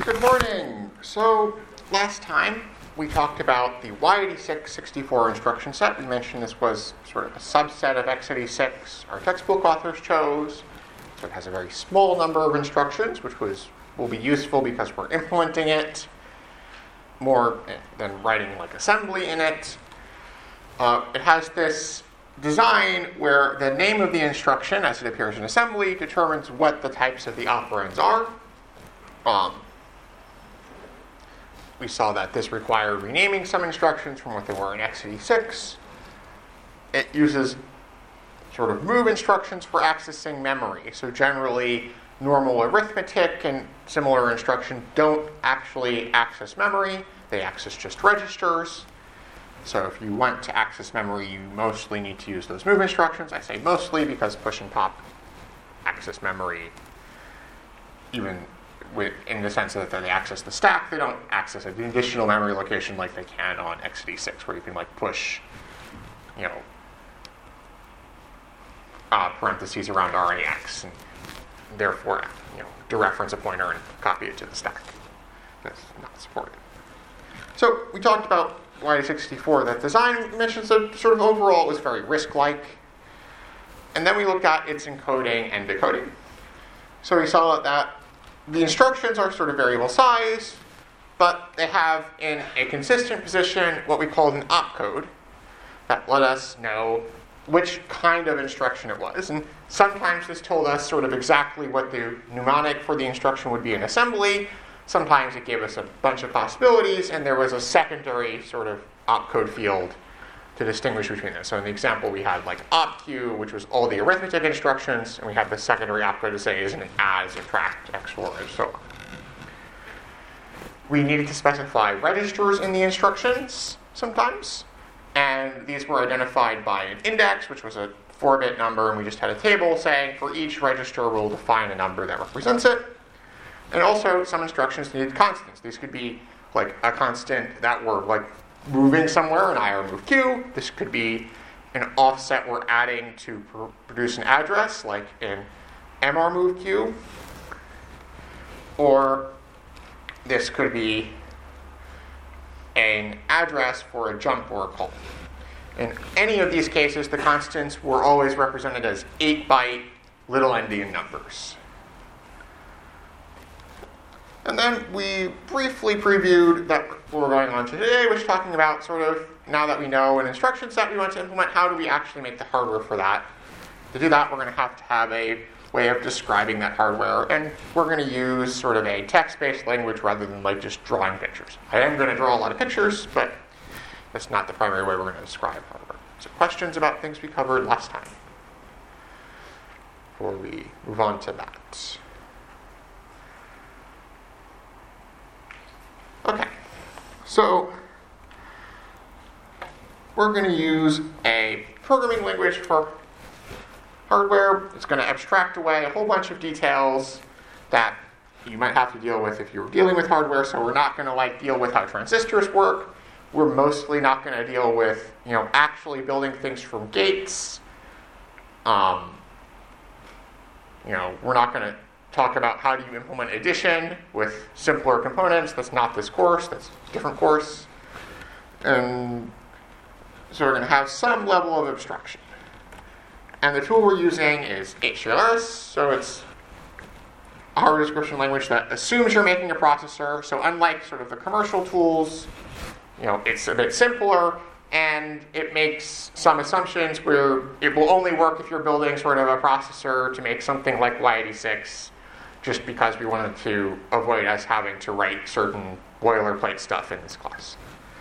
Good morning. So last time we talked about the y86-64 instruction set. We mentioned this was sort of a subset of x86 our textbook authors chose. So it has a very small number of instructions, which will be useful because we're implementing it more than writing like assembly in it. It has this design where the name of the instruction, as it appears in assembly, determines what the types of the operands are. We saw that this required renaming some instructions from what they were in x86. It uses sort of move instructions for accessing memory. So generally, normal arithmetic and similar instructions don't actually access memory. They access just registers. So if you want to access memory, you mostly need to use those move instructions. I say mostly because push and pop access memory even in the sense that they access the stack. They don't access an additional memory location like they can on x86, where you can like push, parentheses around RAX and therefore, dereference a pointer and copy it to the stack. That's not supported. So we talked about y64, that design mentions that sort of overall it was very RISC-like. And then we looked at its encoding and decoding. So we saw that the instructions are sort of variable size, but they have in a consistent position what we call an opcode that let us know which kind of instruction it was. And sometimes this told us sort of exactly what the mnemonic for the instruction would be in assembly. Sometimes it gave us a bunch of possibilities, and there was a secondary sort of opcode field to distinguish between them. So in the example, we had like opq, which was all the arithmetic instructions, and we had the secondary opcode to say is an add, subtract, XOR, and so on. We needed to specify registers in the instructions sometimes, and these were identified by an index, which was a 4-bit number, and we just had a table saying for each register we'll define a number that represents it. And also some instructions needed constants. These could be like a constant that we're like moving somewhere, an IR move Q. This could be an offset we're adding to produce an address, like in MR move Q. Or this could be an address for a jump or a call. In any of these cases, the constants were always represented as 8-byte little endian numbers. And then we briefly previewed that what we're going on today, which is talking about sort of, now that we know an instruction set we want to implement, how do we actually make the hardware for that? To do that, we're going to have a way of describing that hardware, and we're going to use sort of a text-based language rather than like just drawing pictures. I am going to draw a lot of pictures, but that's not the primary way we're going to describe hardware. So questions about things we covered last time before we move on to that? Okay, so we're going to use a programming language for hardware. It's going to abstract away a whole bunch of details that you might have to deal with if you were dealing with hardware. So we're not going to deal with how transistors work. We're mostly not going to deal with actually building things from gates. We're not going to talk about how do you implement addition with simpler components. That's not this course. That's a different course. And so we're going to have some level of abstraction. And the tool we're using is HTLS. So it's a hardware description language that assumes you're making a processor. So unlike sort of the commercial tools, it's a bit simpler, and it makes some assumptions where it will only work if you're building sort of a processor to make something like y86, just because we wanted to avoid us having to write certain boilerplate stuff in this class.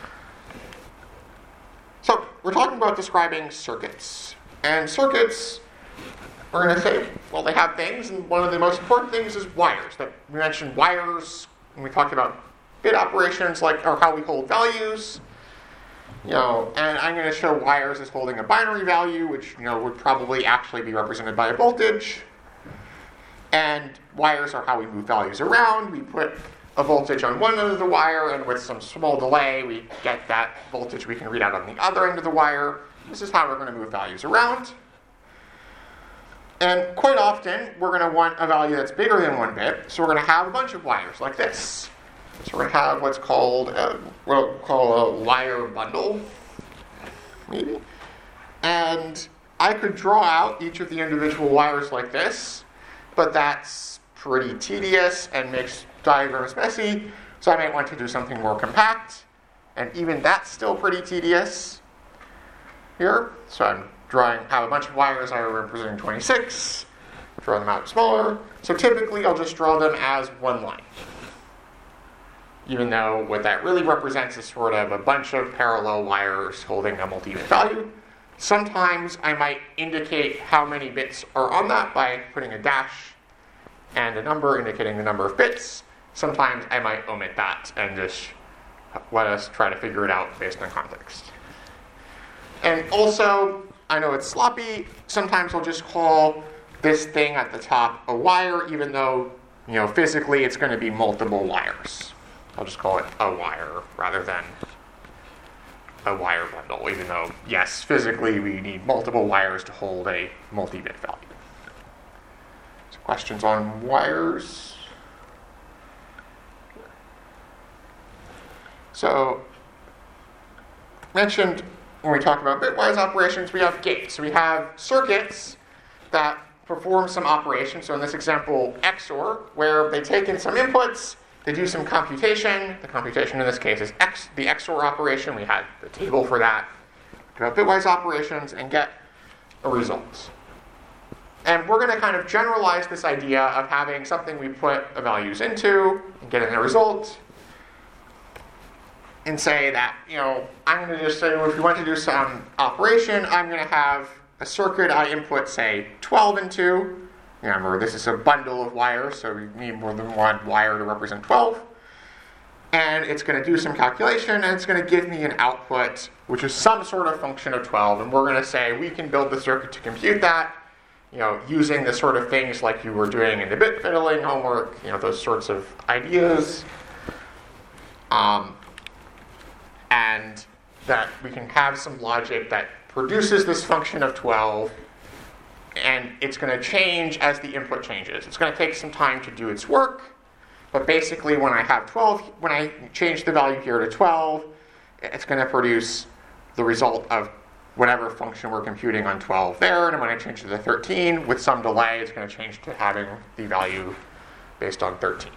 So we're talking about describing circuits. And circuits, we're going to say, well, they have things, and one of the most important things is wires. That we mentioned wires when we talked about bit operations, or how we hold values. And I'm going to show wires as holding a binary value, which would probably actually be represented by a voltage. And wires are how we move values around. We put a voltage on one end of the wire, and with some small delay, we get that voltage we can read out on the other end of the wire. This is how we're going to move values around. And quite often, we're going to want a value that's bigger than 1 bit, so we're going to have a bunch of wires like this. So we're going to have what's called what we'll call a wire bundle, maybe. And I could draw out each of the individual wires like this, but that's pretty tedious and makes diagrams messy, so I might want to do something more compact. And even that's still pretty tedious here. So I'm have a bunch of wires that are representing 26, draw them out smaller. So typically I'll just draw them as one line, even though what that really represents is sort of a bunch of parallel wires holding a multi-bit value. Sometimes I might indicate how many bits are on that by putting a dash and a number indicating the number of bits. Sometimes I might omit that and just let us try to figure it out based on context. And also, I know it's sloppy, sometimes I'll just call this thing at the top a wire, even though, physically it's going to be multiple wires. I'll just call it a wire rather than a wire bundle, even though, yes, physically we need multiple wires to hold a multi-bit value. So questions on wires? So, mentioned when we talk about bitwise operations, we have gates. So we have circuits that perform some operations. So in this example, XOR, where they take in some inputs, they do some computation. The computation in this case is the XOR operation. We had the table for that. Do bitwise operations and get a result. And we're going to kind of generalize this idea of having something we put the values into and getting a result. And say that, I'm going to just say, if we want to do some operation, I'm going to have a circuit I input, say, 12 into. Remember, this is a bundle of wires, so we need more than one wire to represent 12. And it's going to do some calculation, and it's going to give me an output, which is some sort of function of 12. And we're going to say we can build the circuit to compute that, using the sort of things like you were doing in the bit fiddling homework, those sorts of ideas. And that we can have some logic that produces this function of 12, and it's going to change as the input changes. It's going to take some time to do its work, but basically when I have 12, when I change the value here to 12, it's going to produce the result of whatever function we're computing on 12 there, and when I change it to 13, with some delay, it's going to change to having the value based on 13.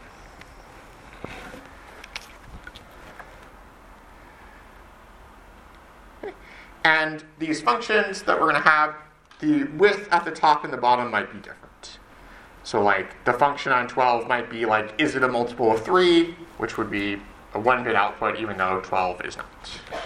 And these functions that we're going to have, the width at the top and the bottom might be different. So like the function on 12 might be like, is it a multiple of 3, which would be a 1-bit output, even though 12 is not.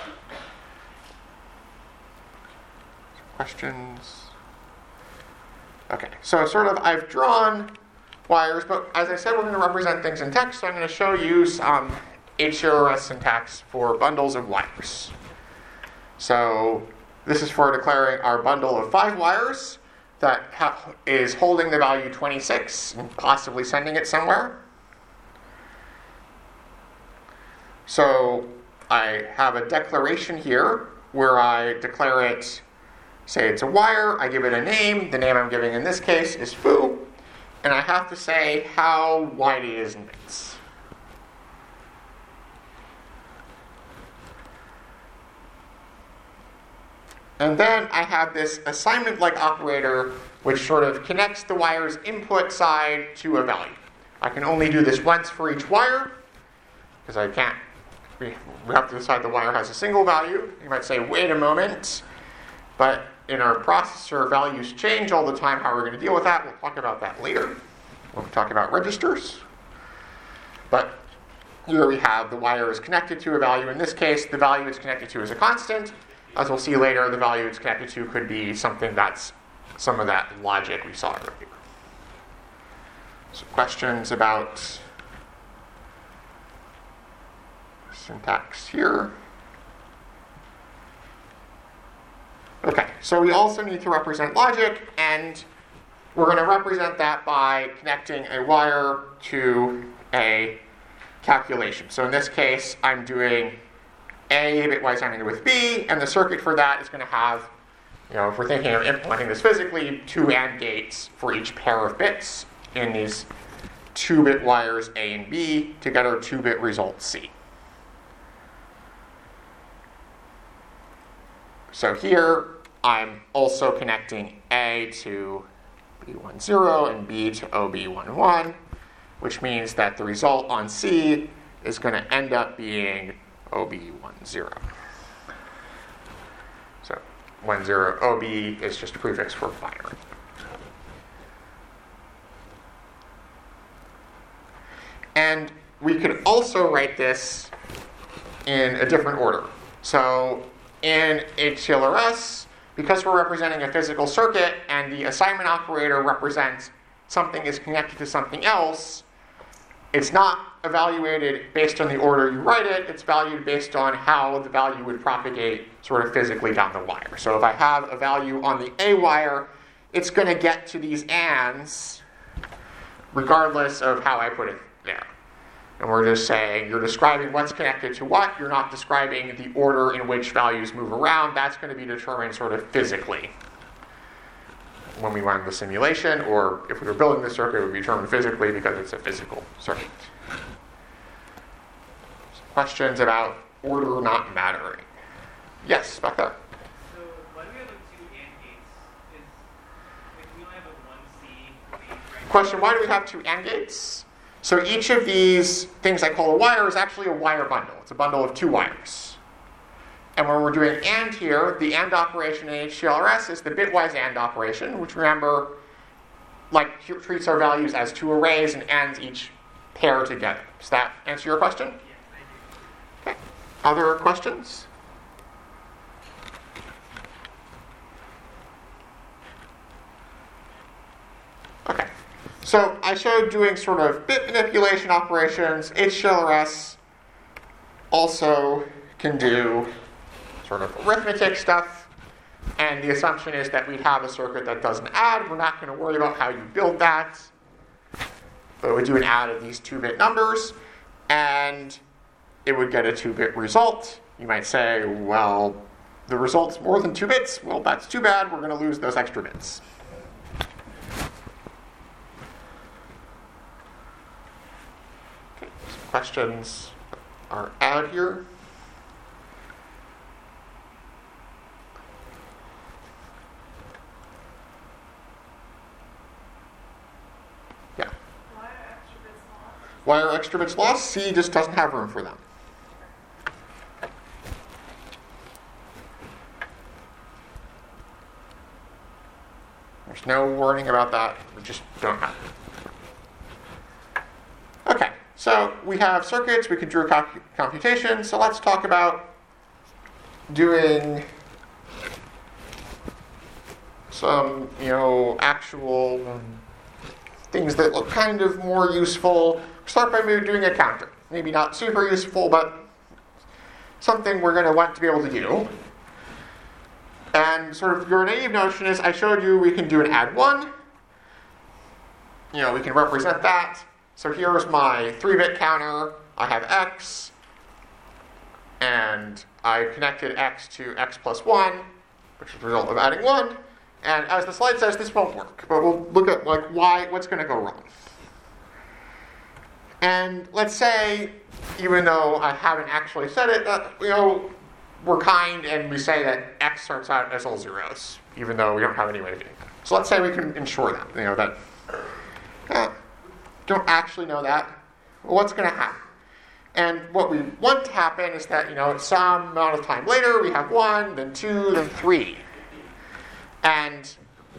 Questions? Okay, so sort of I've drawn wires, but as I said, we're going to represent things in text, so I'm going to show you some HRS syntax for bundles of wires. So this is for declaring our bundle of 5 wires that is holding the value 26 and possibly sending it somewhere. So I have a declaration here where I declare it, say it's a wire, I give it a name. The name I'm giving in this case is foo, and I have to say how wide it is in bits. And then I have this assignment-like operator which sort of connects the wire's input side to a value. I can only do this once for each wire, because I can't. We have to decide the wire has a single value. You might say, wait a moment, but in our processor, values change all the time. How we're going to deal with that, we'll talk about that later when we talk about registers. But here we have the wire is connected to a value. In this case, the value it's connected to is a constant. As we'll see later, the value it's connected to could be something that's some of that logic we saw earlier. So questions about syntax here? Okay, so we also need to represent logic, and we're going to represent that by connecting a wire to a calculation. So in this case, I'm doing A bitwise ANDing with B, and the circuit for that is going to have if we're thinking of implementing this physically, 2 AND gates for each pair of bits in these 2-bit wires A and B to get our 2-bit result C. So here, I'm also connecting A to B10 and B to OB11, which means that the result on C is going to end up being OB10. So 10 OB is just a prefix for binary. And we could also write this in a different order. So in HCLRS, because we're representing a physical circuit and the assignment operator represents something is connected to something else, it's not evaluated based on the order you write it, it's valued based on how the value would propagate sort of physically down the wire. So if I have a value on the A wire, it's going to get to these ANDs regardless of how I put it there. And we're just saying you're describing what's connected to what. You're not describing the order in which values move around. That's going to be determined sort of physically when we run the simulation, or if we were building the circuit, it would be determined physically because it's a physical circuit. Questions about order not mattering? Yes, back there. So why do we have 2 AND gates? If we only have a 1C, Question, why do we have 2 AND gates? So each of these things I call a wire is actually a wire bundle. It's a bundle of 2 wires. And when we're doing AND here, the AND operation in HCLRS is the bitwise AND operation, which remember, treats our values as 2 arrays and ANDs each pair together. Does that answer your question? Yes, I do. Okay. Other questions? Okay. So I showed doing sort of bit manipulation operations. HCLRS also can do sort of arithmetic stuff. And the assumption is that we'd have a circuit that does an add. We're not going to worry about how you build that. But we do an add of these 2-bit numbers, and it would get a 2-bit result. You might say, well, the result's more than 2 bits. Well, that's too bad. We're going to lose those extra bits. Okay, some questions are out here. Yeah. Why are extra bits lost? C just doesn't have room for them. There's no warning about that. We just don't have it. Okay, so we have circuits. We can do a computation. So let's talk about doing some, actual things that look kind of more useful. Start by maybe doing a counter. Maybe not super useful, but something we're going to want to be able to do. And sort of your naive notion is, I showed you we can do an add 1. We can represent that. So here's my 3-bit counter. I have x, and I connected x to x plus 1, which is the result of adding 1. And as the slide says, this won't work. But we'll look at what's going to go wrong. And let's say, even though I haven't actually said it, we're kind and we say that x starts out as all zeros, even though we don't have any way of doing that. So let's say we can ensure that. Don't actually know that. Well, what's going to happen? And what we want to happen is that, some amount of time later, we have 1, then 2, then 3. And,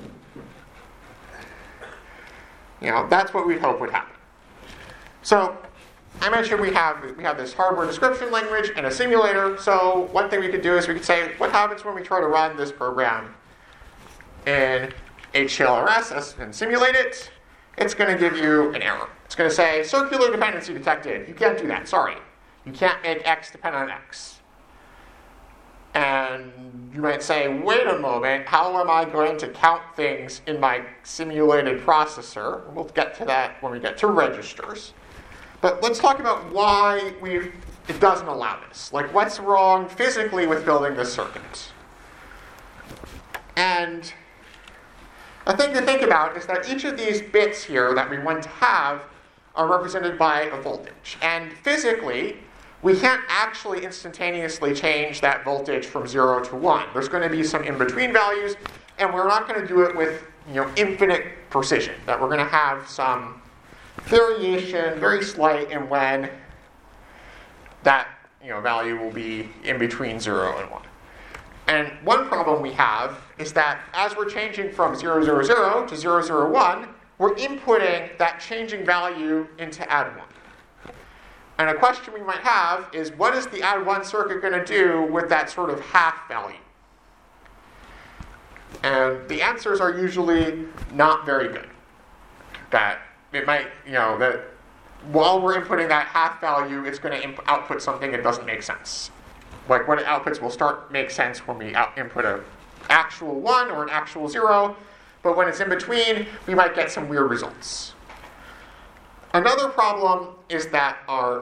that's what we hope would happen. So I mentioned we have this hardware description language and a simulator. So one thing we could do is we could say, what happens when we try to run this program in HCLRS and simulate it? It's going to give you an error. It's going to say, circular dependency detected. You can't do that. Sorry. You can't make x depend on x. And you might say, wait a moment, how am I going to count things in my simulated processor? We'll get to that when we get to registers. But let's talk about why it doesn't allow this. What's wrong physically with building this circuit? And a thing to think about is that each of these bits here that we want to have are represented by a voltage. And physically, we can't actually instantaneously change that voltage from 0 to 1. There's going to be some in-between values, and we're not going to do it with infinite precision. That we're going to have some variation, very slight, in when that value will be in between 0 and 1. And one problem we have is that as we're changing from 0, 0, 0 to 0, 0, 1, we're inputting that changing value into add 1. And a question we might have is, what is the add 1 circuit going to do with that sort of half value? And the answers are usually not very good. That it might, that while we're inputting that half value, it's going to output something that doesn't make sense. Like what it outputs will start make sense when we input an actual 1 or an actual 0, but when it's in between, we might get some weird results. Another problem is that our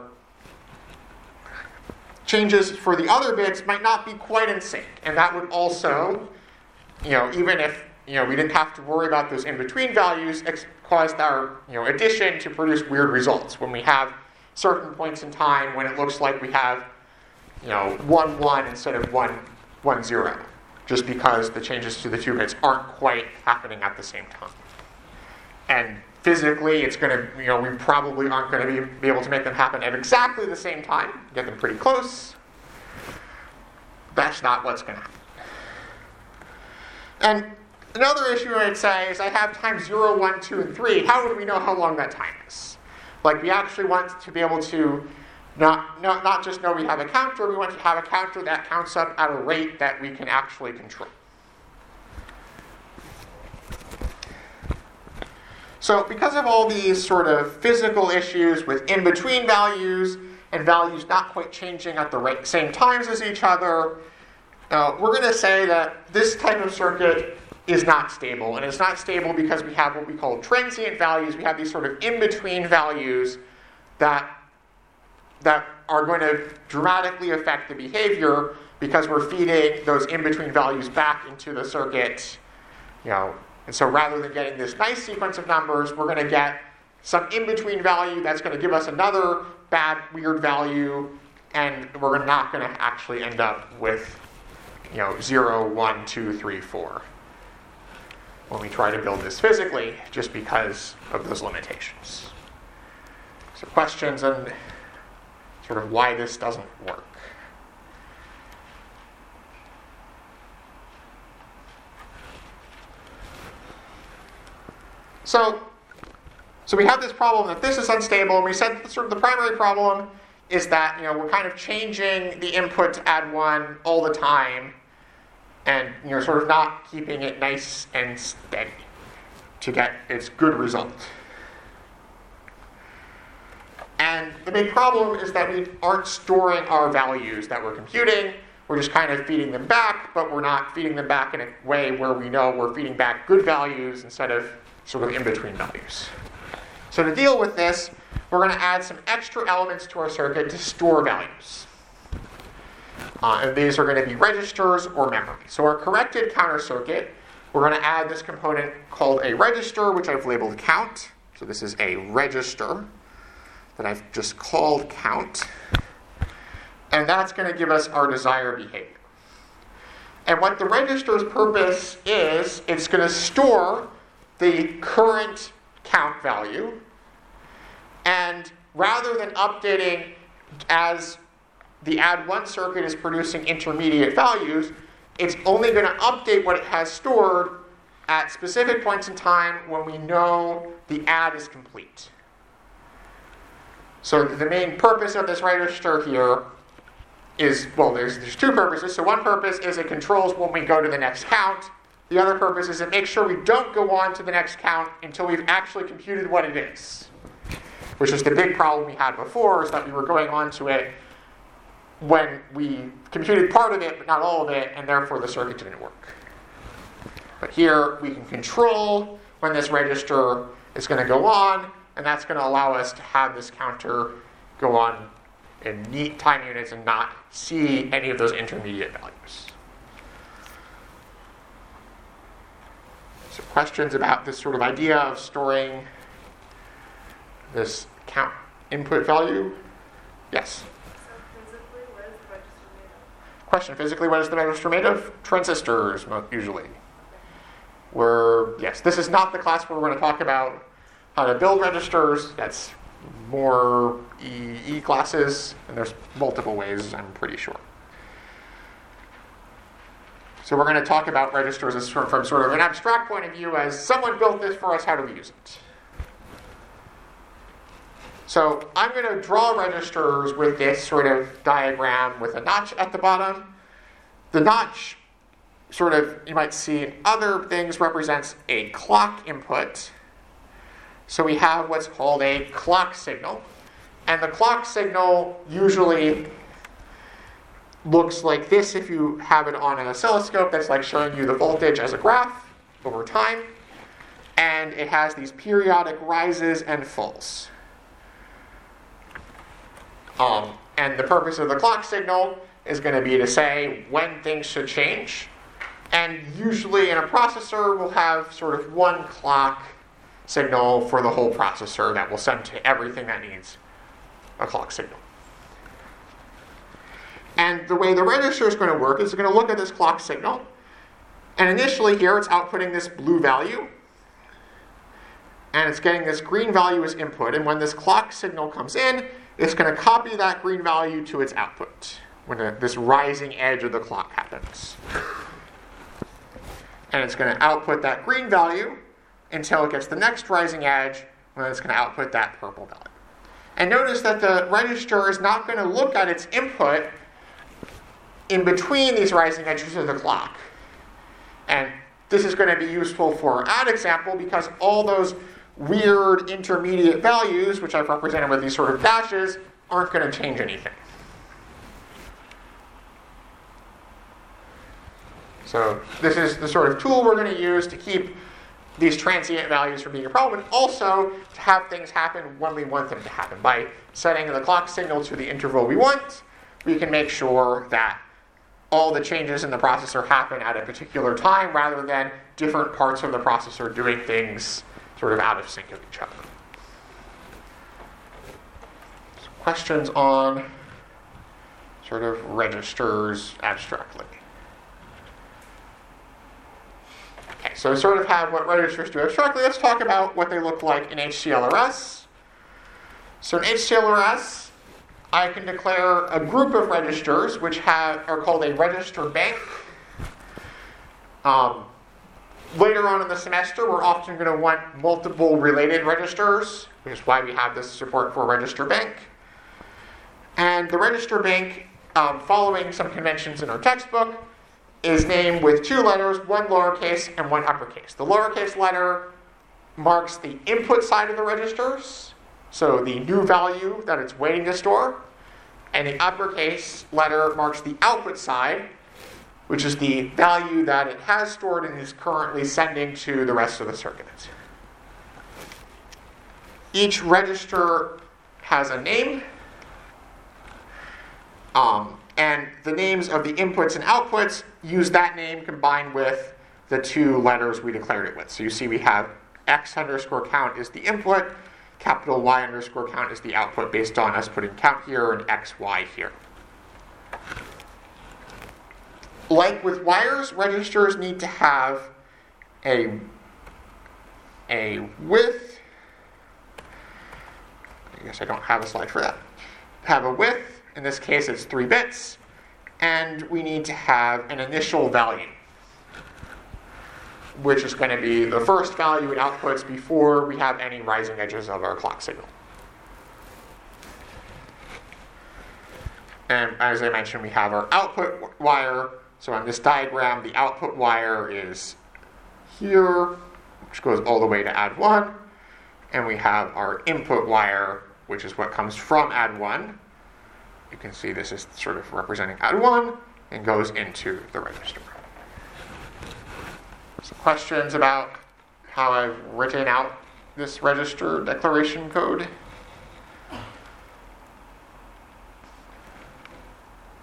changes for the other bits might not be quite in sync, and that would also, even if we didn't have to worry about those in-between values, cause our addition to produce weird results when we have certain points in time when it looks like we have 1, 1 instead of 1, 1, 0, just because the changes to the two bits aren't quite happening at the same time. And physically, it's going to, we probably aren't going to be able to make them happen at exactly the same time, get them pretty close. That's not what's going to happen. And another issue I'd say is I have times 0, 1, 2, and 3. How do we know how long that time is? Like, we actually want to be able to not just know we have a counter, we want to have a counter that counts up at a rate that we can actually control. So because of all these sort of physical issues with in-between values and values not quite changing at the same times as each other, we're going to say that this type of circuit is not stable. And it's not stable because we have what we call transient values. We have these sort of in-between values that are going to dramatically affect the behavior because we're feeding those in-between values back into the circuit. And so rather than getting this nice sequence of numbers, we're going to get some in-between value that's going to give us another bad, weird value, and we're not going to actually end up with 0, 1, 2, 3, 4 when we try to build this physically, just because of those limitations. So questions on sort of why this doesn't work. So we have this problem that this is unstable, and we said sort of the primary problem is that we're kind of changing the input to add 1 all the time, and sort of not keeping it nice and steady to get its good result. And the big problem is that we aren't storing our values that we're computing. We're just kind of feeding them back, but we're not feeding them back in a way where we know we're feeding back good values instead of sort of in-between values. So to deal with this, we're going to add some extra elements to our circuit to store values. And these are going to be registers or memory. So our corrected counter circuit, we're going to add this component called a register, which I've labeled count. So this is a register that I've just called count. And that's going to give us our desired behavior. And what the register's purpose is, it's going to store the current count value. And rather than updating as the add 1 circuit is producing intermediate values, it's only going to update what it has stored at specific points in time when we know the add is complete. So the main purpose of this register here is, well, there's two purposes. So one purpose is it controls when we go to the next count. The other purpose is it makes sure we don't go on to the next count until we've actually computed what it is. Which is the big problem we had before, is that we were going on to it when we computed part of it, but not all of it, and therefore the circuit didn't work. But here we can control when this register is going to go on, and that's going to allow us to have this counter go on in neat time units and not see any of those intermediate values. questions about this sort of idea of storing this count input value? Yes? Question, physically, what is the register made of? Transistors, usually. Yes, this is not the class where we're going to talk about how to build registers. That's more E classes, and there's multiple ways, I'm pretty sure. So we're going to talk about registers as from sort of an abstract point of view, as someone built this for us, how do we use it? So I'm going to draw registers with this sort of diagram with a notch at the bottom. The notch, sort of, you might see in other things, represents a clock input. So we have what's called a clock signal. And the clock signal usually looks like this if you have it on an oscilloscope. That's like showing you the voltage as a graph over time. And it has these periodic rises and falls. And the purpose of the clock signal is going to be to say when things should change. And usually in a processor, we'll have sort of one clock signal for the whole processor that will send to everything that needs a clock signal. And the way the register is going to work is it's going to look at this clock signal. And initially here, it's outputting this blue value. And it's getting this green value as input. And when this clock signal comes in, it's going to copy that green value to its output when this rising edge of the clock happens. And it's going to output that green value until it gets the next rising edge, when it's going to output that purple value. And notice that the register is not going to look at its input in between these rising edges of the clock. And this is going to be useful for our add example because all those weird intermediate values, which I've represented with these sort of dashes, aren't going to change anything. So this is the sort of tool we're going to use to keep these transient values from being a problem, and also to have things happen when we want them to happen. By setting the clock signal to the interval we want, we can make sure that all the changes in the processor happen at a particular time rather than different parts of the processor doing things sort of out of sync with each other. So questions on sort of registers abstractly? Okay, so we sort of have what registers do abstractly. Let's talk about what they look like in HCLRS. So in HCLRS, I can declare a group of registers which are called a register bank. Later on in the semester, we're often going to want multiple related registers, which is why we have this support for register bank. And the register bank, following some conventions in our textbook, is named with two letters, one lowercase and one uppercase. The lowercase letter marks the input side of the registers, so the new value that it's waiting to store. And the uppercase letter marks the output side, which is the value that it has stored and is currently sending to the rest of the circuit. Each register has a name, and the names of the inputs and outputs use that name combined with the two letters we declared it with. So you see we have x_count is the input, capital Y_count is the output based on us putting count here and XY here. Like with wires, registers need to have a width. I guess I don't have a slide for that. Have a width. In this case, it's 3 bits. And we need to have an initial value, which is going to be the first value it outputs before we have any rising edges of our clock signal. And as I mentioned, we have our output wire. So on this diagram, the output wire is here, which goes all the way to add 1. And we have our input wire, which is what comes from add 1. You can see this is sort of representing add 1 and goes into the register. Some questions about how I've written out this register declaration code?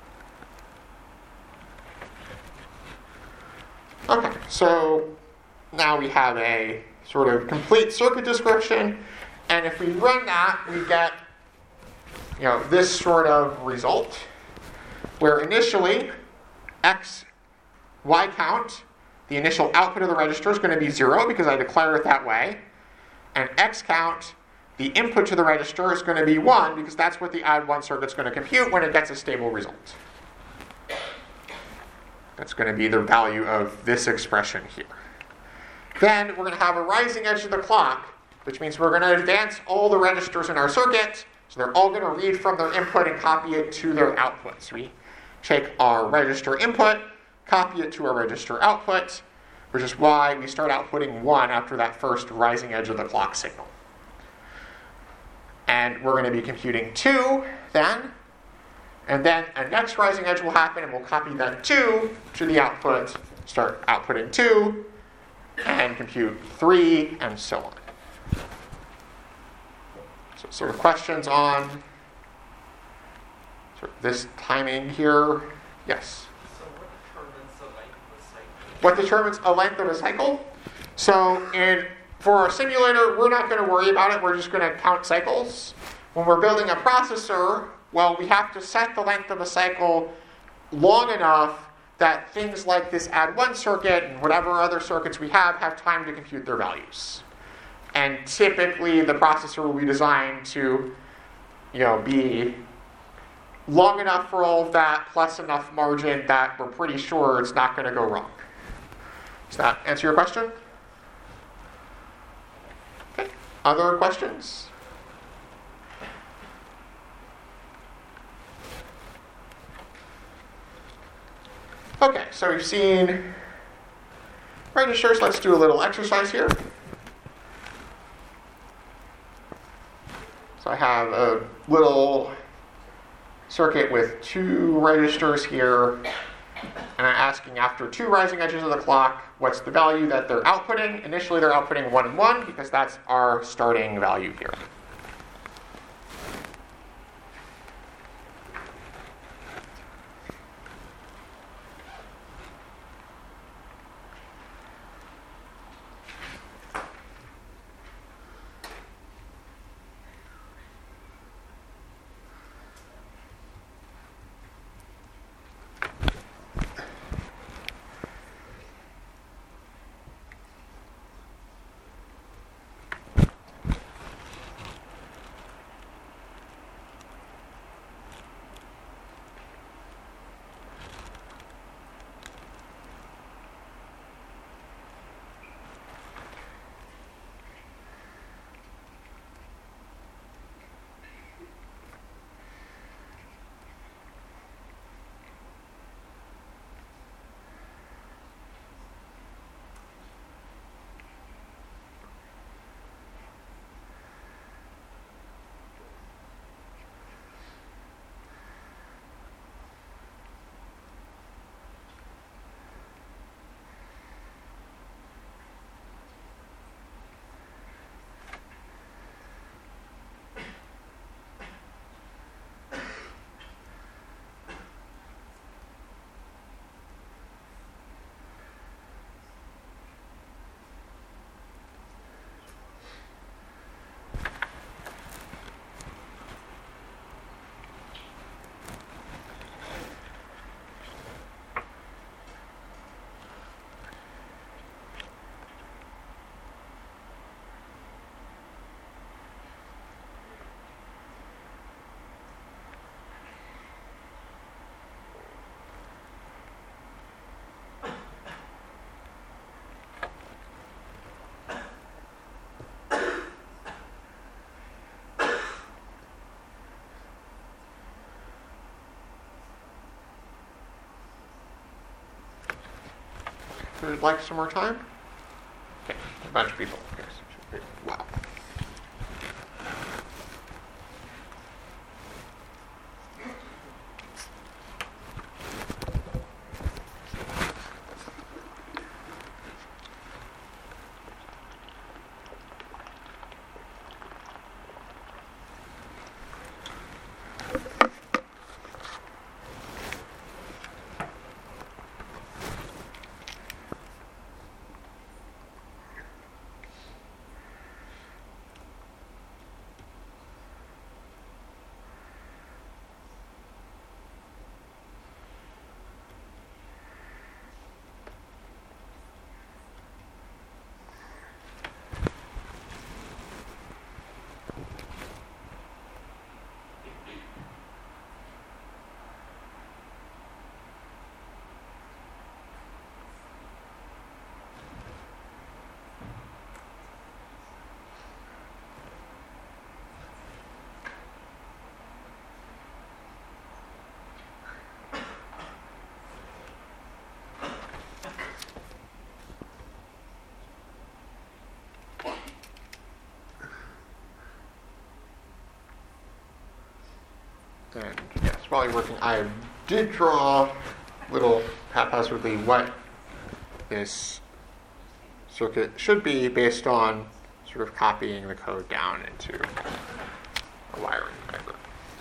Okay, so now we have a sort of complete circuit description. And if we run that, we get this sort of result, where initially y count, the initial output of the register, is going to be 0 because I declare it that way. And x count, the input to the register, is going to be 1 because that's what the add 1 circuit is going to compute when it gets a stable result. That's going to be the value of this expression here. Then we're going to have a rising edge of the clock, which means we're going to advance all the registers in our circuit. So they're all going to read from their input and copy it to their output. So we take our register input, copy it to our register output, which is why we start outputting 1 after that first rising edge of the clock signal. And we're going to be computing 2 then. And then a next rising edge will happen, and we'll copy that 2 to the output, start outputting 2, and compute 3, and so on. So sort of questions on sort of this timing here? Yes? So what determines the length of a cycle? What determines a length of a cycle? So for our simulator, we're not going to worry about it. We're just going to count cycles. When we're building a processor, well, we have to set the length of a cycle long enough that things like this add 1 circuit and whatever other circuits we have time to compute their values. And typically, the processor will be designed to, be long enough for all of that, plus enough margin that we're pretty sure it's not going to go wrong. Does that answer your question? Okay. Other questions? Okay, so we've seen registers. Let's do a little exercise here. So I have a little circuit with 2 registers here, and I'm asking after 2 rising edges of the clock, what's the value that they're outputting? Initially, they're outputting 1 and 1 because that's our starting value here. Would you like some more time? Okay, a bunch of people. Yes. Wow. And yes, while you're working, I did draw little haphazardly what this circuit should be based on sort of copying the code down into a wiring diagram.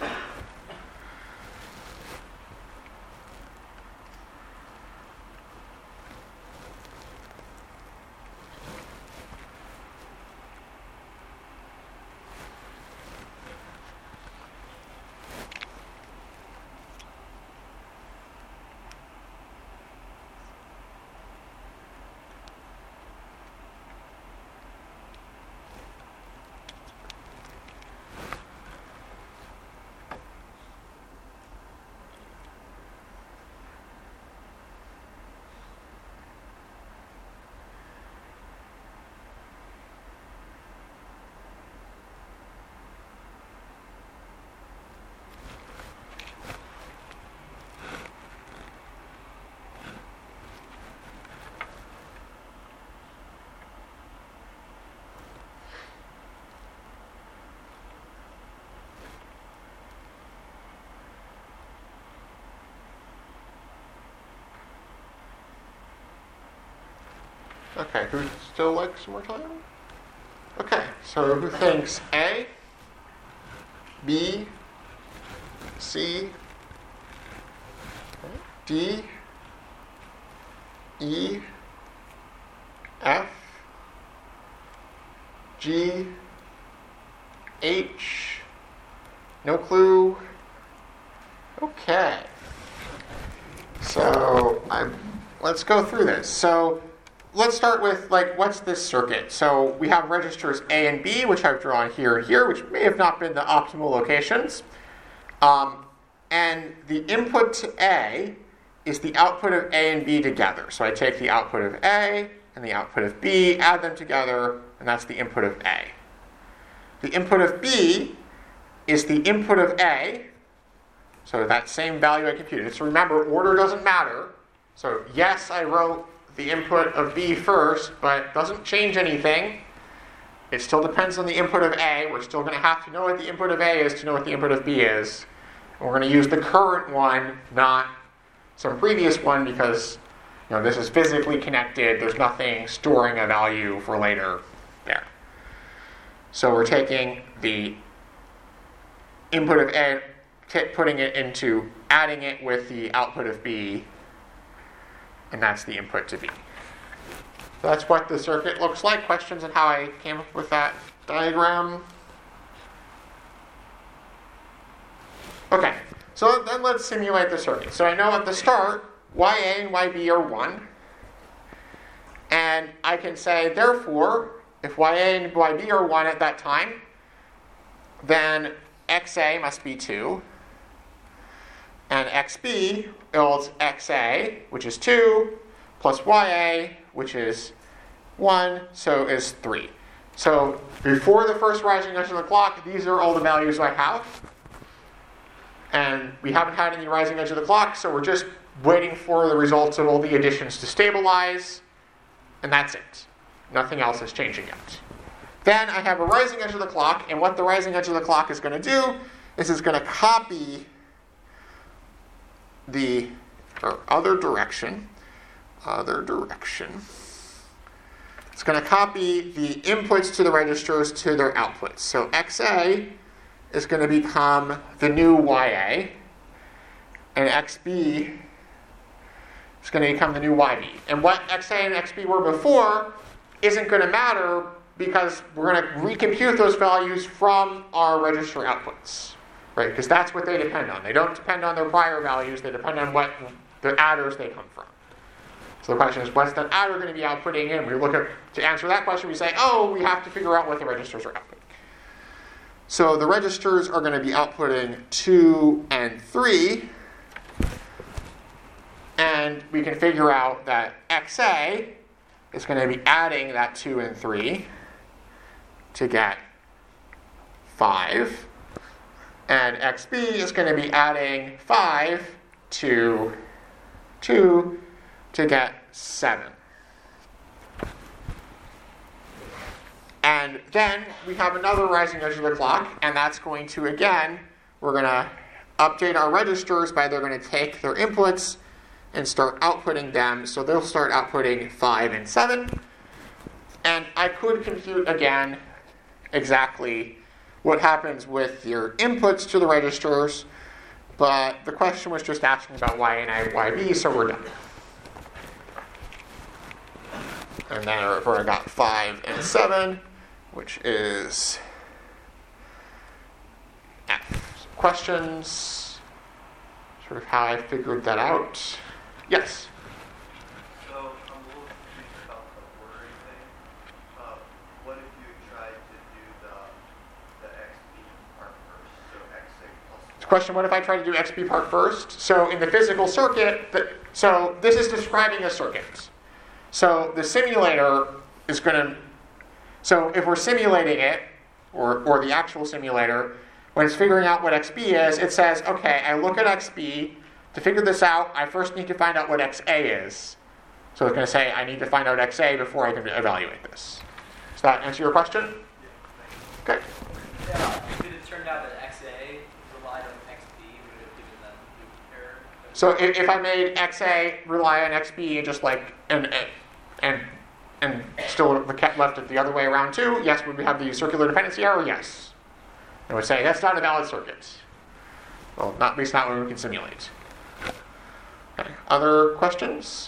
Okay, who still likes some more time? Okay, so who thinks A, B, C, D, E, F, G, H, no clue. Okay, so let's go through this. So let's start with, what's this circuit? So we have registers A and B, which I've drawn here and here, which may have not been the optimal locations. And the input to A is the output of A and B together. So I take the output of A and the output of B, add them together, and that's the input of A. The input of B is the input of A, so that same value I computed. So remember, order doesn't matter. So yes, I wrote the input of B first, but it doesn't change anything. It still depends on the input of A. We're still going to have to know what the input of A is to know what the input of B is. And we're going to use the current one, not some previous one, because this is physically connected. There's nothing storing a value for later there. So we're taking the input of A, putting it into, adding it with the output of B, and that's the input to B. So that's what the circuit looks like. Questions on how I came up with that diagram? Okay, so then let's simulate the circuit. So I know at the start, YA and YB are 1. And I can say, therefore, if YA and YB are 1 at that time, then XA must be 2. And XB is XA, which is 2, plus YA, which is 1, so is 3. So before the first rising edge of the clock, these are all the values I have. And we haven't had any rising edge of the clock, so we're just waiting for the results of all the additions to stabilize, and that's it. Nothing else is changing yet. Then I have a rising edge of the clock, and what the rising edge of the clock is going to do is it's going to copy the other direction. It's going to copy the inputs to the registers to their outputs. So XA is going to become the new YA, and XB is going to become the new YB. And what XA and XB were before isn't going to matter because we're going to recompute those values from our register outputs, right? Because that's what they depend on. They don't depend on their prior values. They depend on what the adders they come from. So the question is, what's that adder going to be outputting in? We look at, to answer that question, we say, we have to figure out what the registers are outputting. So the registers are going to be outputting 2 and 3. And we can figure out that XA is going to be adding that 2 and 3 to get 5. And XB is going to be adding 5 to 2 to get 7. And then we have another rising edge of the clock, and that's going to, again, we're going to update our registers by they're going to take their inputs and start outputting them. So they'll start outputting 5 and 7. And I could compute again exactly what happens with your inputs to the registers, but the question was just asking about YNA, YB, so we're done. And then I got 5 and 7, which is F. Questions? Sort of how I figured that out. Yes? So I'm a little confused about the ordering thing. What if you tried to do the XB part first? So XA plus The question, what if I try to do XB part first? So in the physical circuit, so this is describing a circuit. So the simulator is going to, so if we're simulating it, or the actual simulator, when it's figuring out what XB is, it says, okay, I look at XB. To figure this out, I first need to find out what XA is. So it's going to say, I need to find out XA before I can evaluate this. Does that answer your question? Okay. Yeah, if it had turned out that XA relied on XB, would it have given that loop error? So if I made XA rely on XB and just like, and still left it the other way around too, yes, would we have the circular dependency error? Yes. I would say that's not a valid circuit. Well, at least not when we can simulate. Okay. Other questions?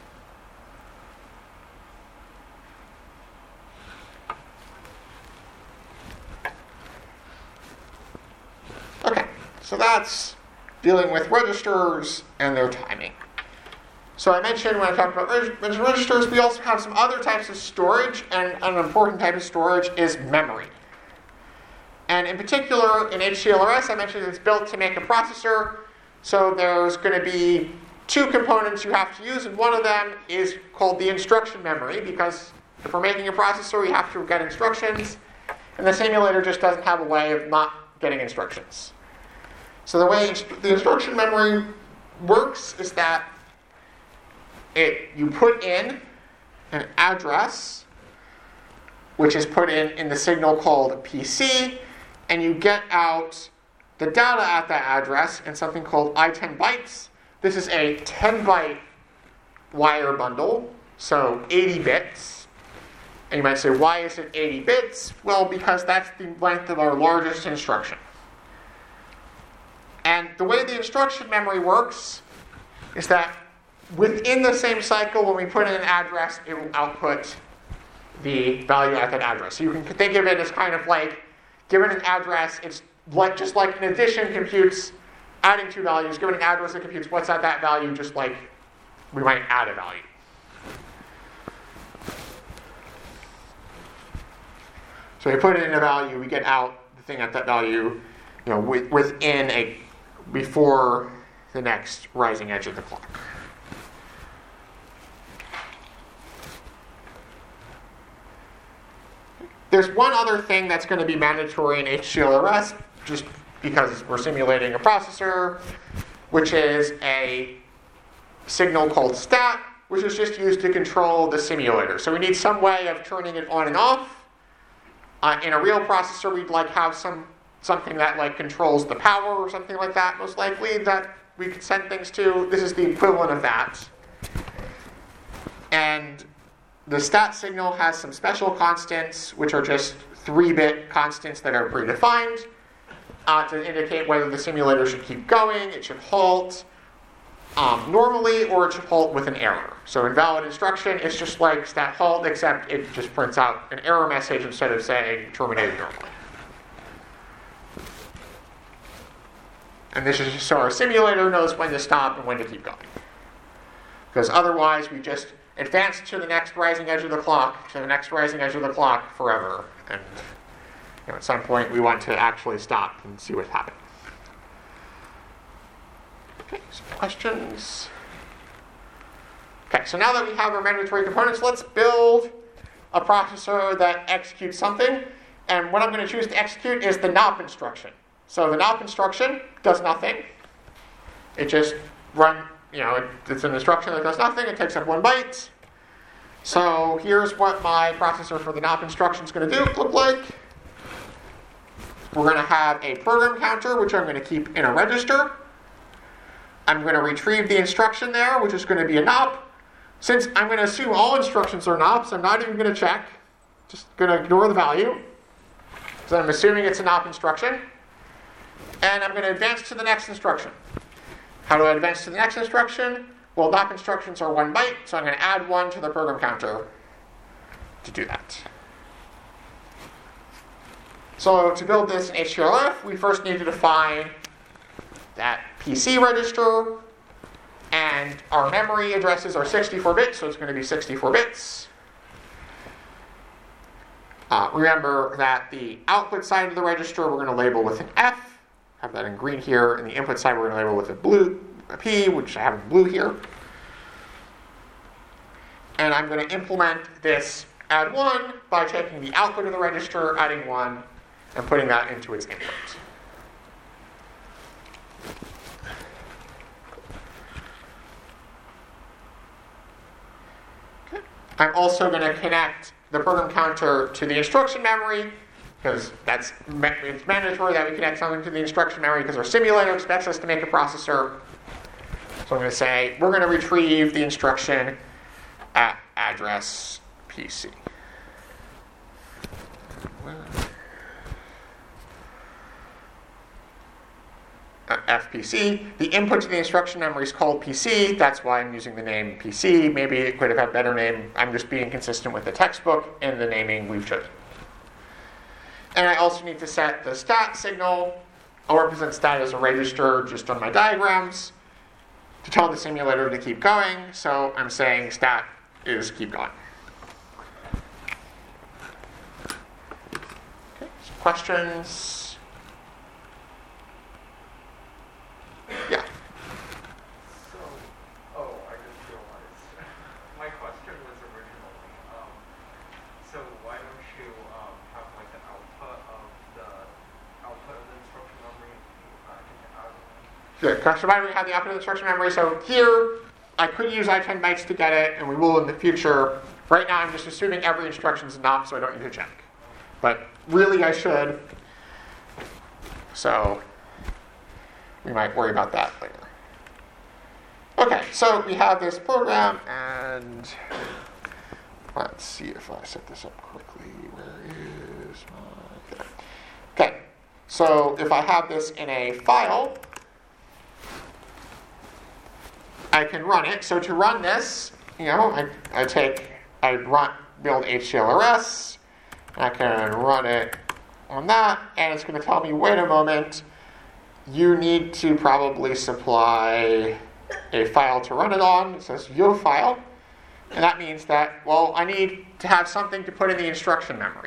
Okay, so that's dealing with registers and their timing. So I mentioned when I talked about registers, we also have some other types of storage, and an important type of storage is memory. And in particular, in HCLRS, I mentioned it's built to make a processor. So there's going to be 2 components you have to use, and one of them is called the instruction memory, because if we're making a processor, we have to get instructions, and the simulator just doesn't have a way of not getting instructions. So the way the instruction memory works is that you put in an address, which is put in the signal called PC, and you get out the data at that address in something called I10 bytes. This is a 10-byte wire bundle, so 80 bits. And you might say, why is it 80 bits? Well, because that's the length of our largest instruction. And the way the instruction memory works is that within the same cycle, when we put in an address, it will output the value at that address. So you can think of it as kind of like, given an address, it's like just like an addition computes adding 2 values. Given an address, it computes what's at that value, just like we might add a value. So we put it in a value, we get out the thing at that value, within before the next rising edge of the clock. There's one other thing that's going to be mandatory in HCLRS, just because we're simulating a processor, which is a signal called stat, which is just used to control the simulator. So we need some way of turning it on and off. In a real processor, we'd have something that controls the power or something like that, most likely, that we could send things to. This is the equivalent of that. And the stat signal has some special constants, which are just 3-bit constants that are predefined to indicate whether the simulator should keep going, it should halt normally, or it should halt with an error. So invalid instruction is just like stat halt, except it just prints out an error message instead of saying terminated normally. And this is just so our simulator knows when to stop and when to keep going. Because otherwise we just advance to the next rising edge of the clock, forever. And at some point we want to actually stop and see what's happening. Okay, some questions? Okay, so now that we have our mandatory components, let's build a processor that executes something. And what I'm going to choose to execute is the NOP instruction. So the NOP instruction does nothing. It just it's an instruction that does nothing. It takes up 1 byte. So here's what my processor for the NOP instruction is going to look like. we're going to have a program counter, which I'm going to keep in a register. I'm going to retrieve the instruction there, which is going to be a NOP. Since I'm going to assume all instructions are NOPs, I'm not even going to check. Just going to ignore the value. So I'm assuming it's a NOP instruction. And I'm going to advance to the next instruction. How do I advance to the next instruction? Well, NOP instructions are 1 byte, so I'm going to add 1 to the program counter to do that. So to build this in HTLF, we first need to define that PC register, and our memory addresses are 64 bits, so it's going to be 64 bits. Remember that the output side of the register we're going to label with an F, have that in green here, and the input side we're going to label with a P, which I have in blue here. And I'm going to implement this add 1 by taking the output of the register, adding 1, and putting that into its input. Okay. I'm also going to connect the program counter to the instruction memory, because it's mandatory that we connect something to the instruction memory because our simulator expects us to make a processor. So I'm going to say we're going to retrieve the instruction at address PC. FPC. The input to the instruction memory is called PC. That's why I'm using the name PC. Maybe it could have had a better name. I'm just being consistent with the textbook and the naming we've chosen. And I also need to set the stat signal. I'll represent stat as a register just on my diagrams to tell the simulator to keep going. So I'm saying stat is keep going. Okay, so questions? Yeah. So, I just realized my question was originally, so why don't you have like an output of the instruction memory Good. So why do we have the output of the instruction memory? So here, I could use I10 bytes to get it, and we will in the future. Right now, I'm just assuming every instruction is NOP, so I don't need to check. But really, I should. So we might worry about that later. Okay, so we have this program, and let's see if I set this up quickly. Where is my... There. Okay, so if I have this in a file, I can run it. So to run this, build HTLRS, I can run it on that, and it's going to tell me, wait a moment, you need to probably supply a file to run it on. It says yo file, and that means that, well, I need to have something to put in the instruction memory.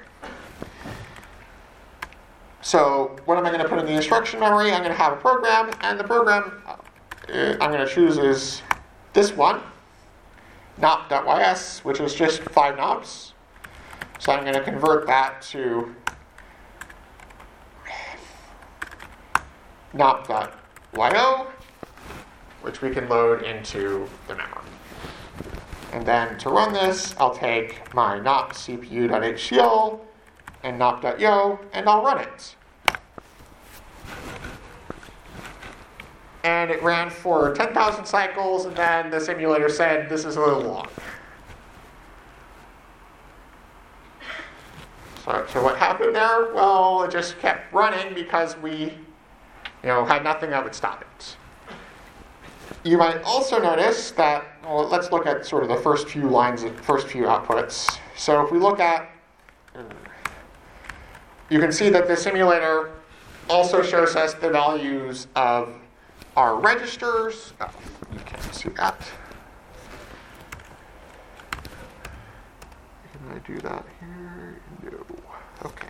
So what am I going to put in the instruction memory? I'm going to have a program, and the program I'm going to choose is this one, nop.ys, which is just 5 nops. So I'm going to convert that to nop.yo, which we can load into the memory. And then to run this, I'll take my nop cpu.htl and nop.yo, and I'll run it. And it ran for 10,000 cycles, and then the simulator said, this is a little long. So what happened there? Well, it just kept running because we had nothing that would stop it. You might also notice that, well, let's look at sort of the first few lines, first few outputs. So if we look at, you can see that the simulator also shows us the values of our registers. Oh, you can't see that. Can I do that here? No. Okay.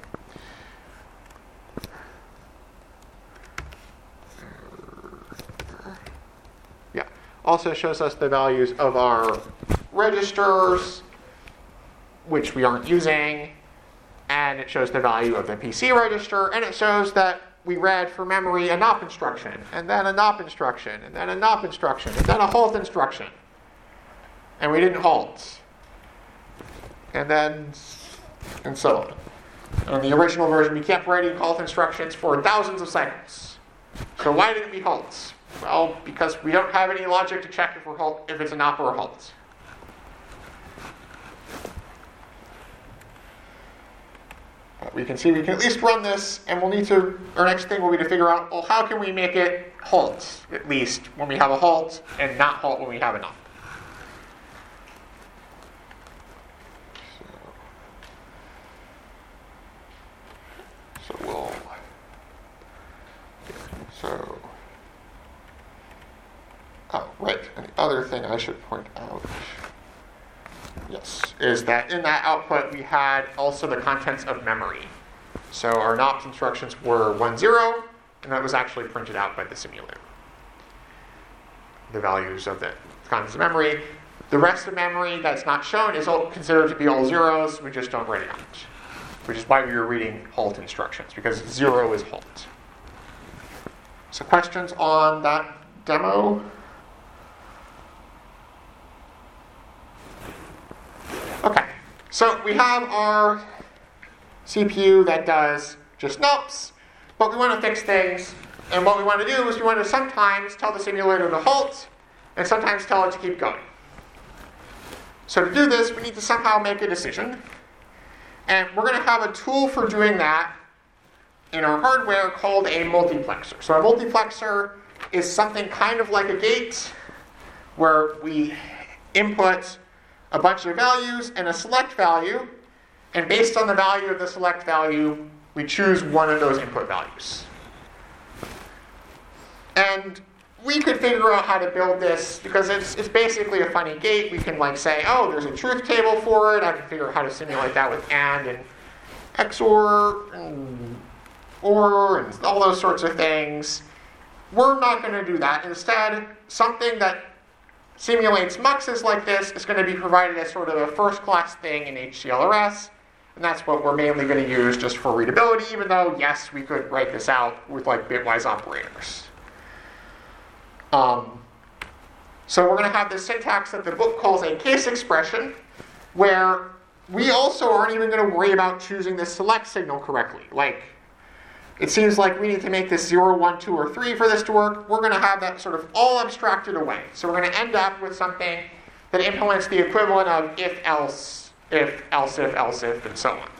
Yeah. Also shows us the values of our registers, which we aren't using, and it shows the value of the PC register, and it shows that we read for memory a NOP instruction, and then a NOP instruction, and then a NOP instruction, and then a halt instruction. And we didn't halt. And so on. In the original version, we kept writing halt instructions for thousands of cycles. So why didn't we halt? Well, because we don't have any logic to check if it's an op or a halt. We can see we can at least run this, and our next thing will be to figure out, well, how can we make it halt, at least, when we have a halt, and not halt when we have an op. Right, and the other thing I should point out, yes, is that in that output we had also the contents of memory. So our NOPS instructions were 1, 0, and that was actually printed out by the simulator. The values of the contents of memory. The rest of memory that's not shown is all considered to be all zeros, we just don't write it out. Which is why we were reading halt instructions, because 0 is halt. So questions on that demo? Okay, so we have our CPU that does just NUPS, but we want to fix things, and what we want to do is we want to sometimes tell the simulator to halt, and sometimes tell it to keep going. So to do this, we need to somehow make a decision, and we're going to have a tool for doing that in our hardware called a multiplexer. So a multiplexer is something kind of like a gate, where we input a bunch of values and a select value, and based on the value of the select value, we choose one of those input values. And we could figure out how to build this, because it's basically a funny gate. We can say, oh, there's a truth table for it. I can figure out how to simulate that with and XOR, and OR, and all those sorts of things. We're not going to do that. Instead, something that simulates muxes like this is going to be provided as sort of a first-class thing in HCLRS, and that's what we're mainly going to use just for readability, even though, yes, we could write this out with bitwise operators. So we're going to have this syntax that the book calls a case expression, where we also aren't even going to worry about choosing the select signal correctly. It seems like we need to make this 0, 1, 2, or 3 for this to work. We're going to have that sort of all abstracted away. So we're going to end up with something that implements the equivalent of if, else, if, else, if, and so on.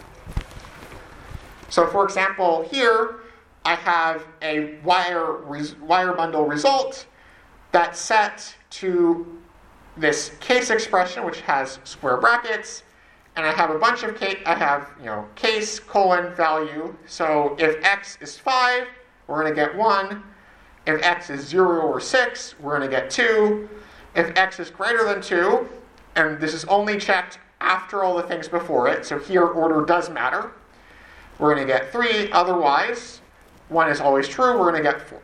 So for example, here I have a wire bundle result that's set to this case expression, which has square brackets. And I have a bunch of case colon value. So if x is 5, we're going to get 1. If x is 0 or 6, we're going to get 2. If x is greater than 2, and this is only checked after all the things before it, so here order does matter, we're going to get 3. Otherwise, 1 is always true, we're going to get 4.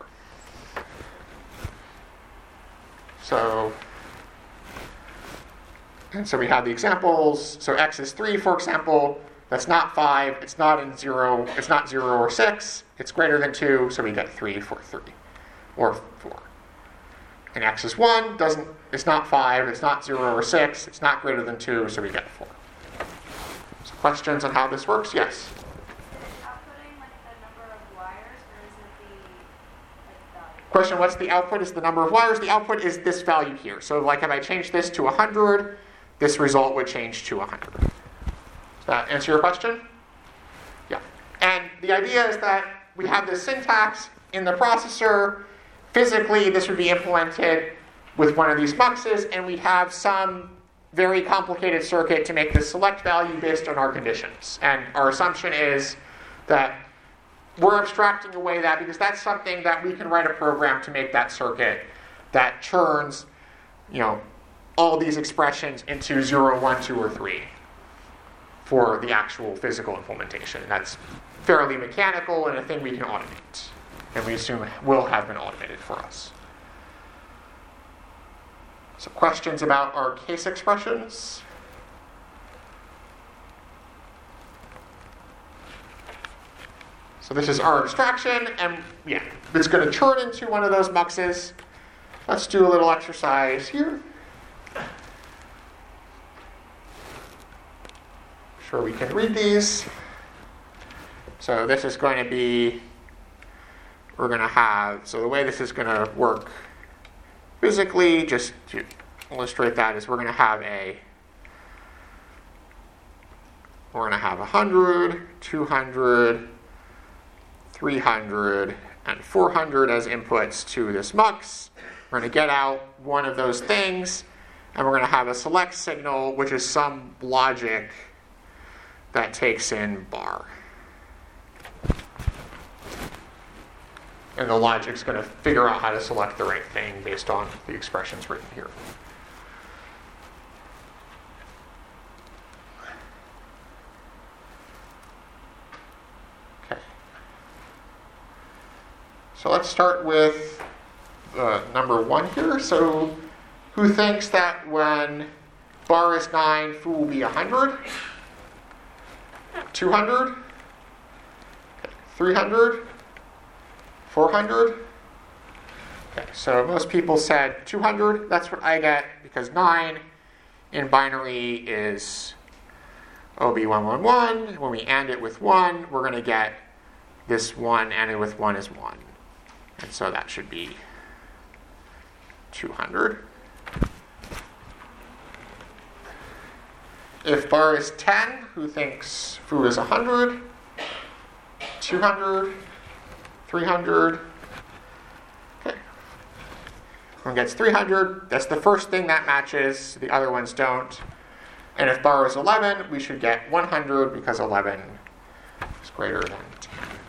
So we have the examples. So x is 3, for example. That's not 5. It's not 0 or 6. It's greater than 2, so we get 3 for 3, or 4. And x is 1. It's not 5. It's not 0 or 6. It's not greater than 2, so we get 4. So questions on how this works? Yes. Is it outputting the number of wires, or is it the value? Question: what's the output? Is the number of wires? The output is this value here. So if I change this to 100. This result would change to 100. Does that answer your question? Yeah. And the idea is that we have this syntax in the processor. Physically, this would be implemented with one of these muxes, and we'd have some very complicated circuit to make the select value based on our conditions. And our assumption is that we're abstracting away that, because that's something that we can write a program to make that circuit that churns, all these expressions into 0, 1, 2, or 3 for the actual physical implementation. And that's fairly mechanical and a thing we can automate. And we assume will have been automated for us. So questions about our case expressions? So this is our abstraction, and it's going to turn into one of those muxes. Let's do a little exercise here. Sure, we can read these. So this is going to be, we're going to have, so the way this is going to work physically, just to illustrate that, is we're going to have 100, 200, 300, and 400 as inputs to this mux. We're going to get out one of those things, and we're going to have a select signal, which is some logic that takes in bar. And the logic's going to figure out how to select the right thing based on the expressions written here. Okay. So let's start with number 1 here. So who thinks that when bar is 9, foo will be 100? 200? 300? 400? Okay, so most people said 200. That's what I get because 9 in binary is OB111. When we AND it with 1, we're going to get this 1 ANDed with 1 is 1. And so that should be 200. If bar is 10, who thinks foo is 100? 200? 300? Okay. One gets 300. That's the first thing that matches. The other ones don't. And if bar is 11, we should get 100 because 11 is greater than 10.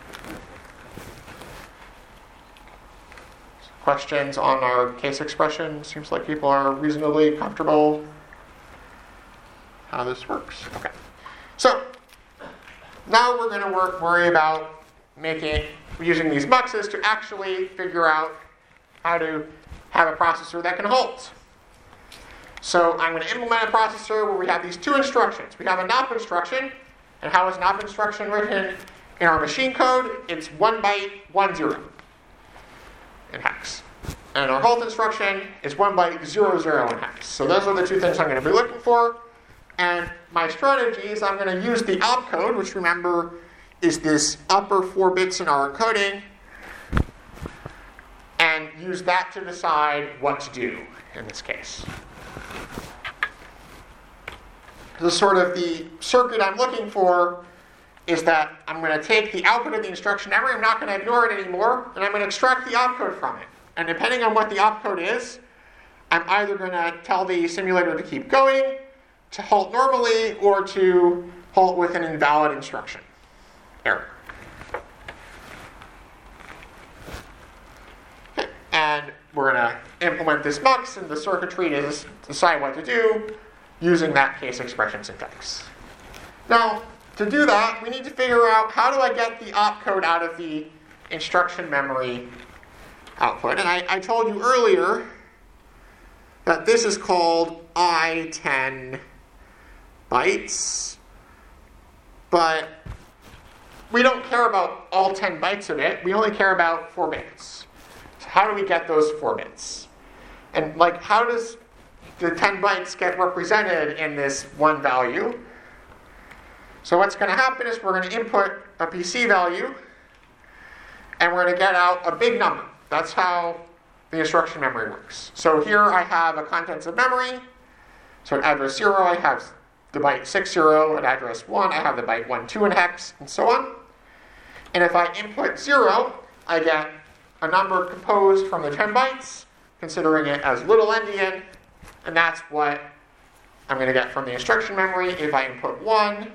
Questions on our case expression? Seems like people are reasonably comfortable how this works. Okay. So now we're going to worry about using these muxes to actually figure out how to have a processor that can halt. So I'm going to implement a processor where we have these 2 instructions. We have a NOP instruction, and how is NOP instruction written in our machine code? It's 1 byte 10 in hex. And our halt instruction is 1 byte 00 in hex. So those are the 2 things I'm going to be looking for. And my strategy is I'm going to use the opcode, which remember is this upper 4 bits in our encoding, and use that to decide what to do in this case. So sort of the circuit I'm looking for is that I'm going to take the output of the instruction memory, I'm not going to ignore it anymore, and I'm going to extract the opcode from it. And depending on what the opcode is, I'm either going to tell the simulator to keep going, to halt normally, or to halt with an invalid instruction error. Okay. And we're going to implement this mux and the circuitry to decide what to do using that case expression syntax. Now, to do that, we need to figure out how do I get the opcode out of the instruction memory output. And I told you earlier that this is called I10 bytes, but we don't care about all 10 bytes of it. We only care about 4 bits. So how do we get those 4 bits? And how does the 10 bytes get represented in this one value? So what's going to happen is we're going to input a PC value, and we're going to get out a big number. That's how the instruction memory works. So here I have a contents of memory. So at address 0, I have the byte 60. At address 1, I have the byte 12 in hex, and so on. And if I input 0, I get a number composed from the 10 bytes, considering it as little endian, and that's what I'm going to get from the instruction memory. If I input 1,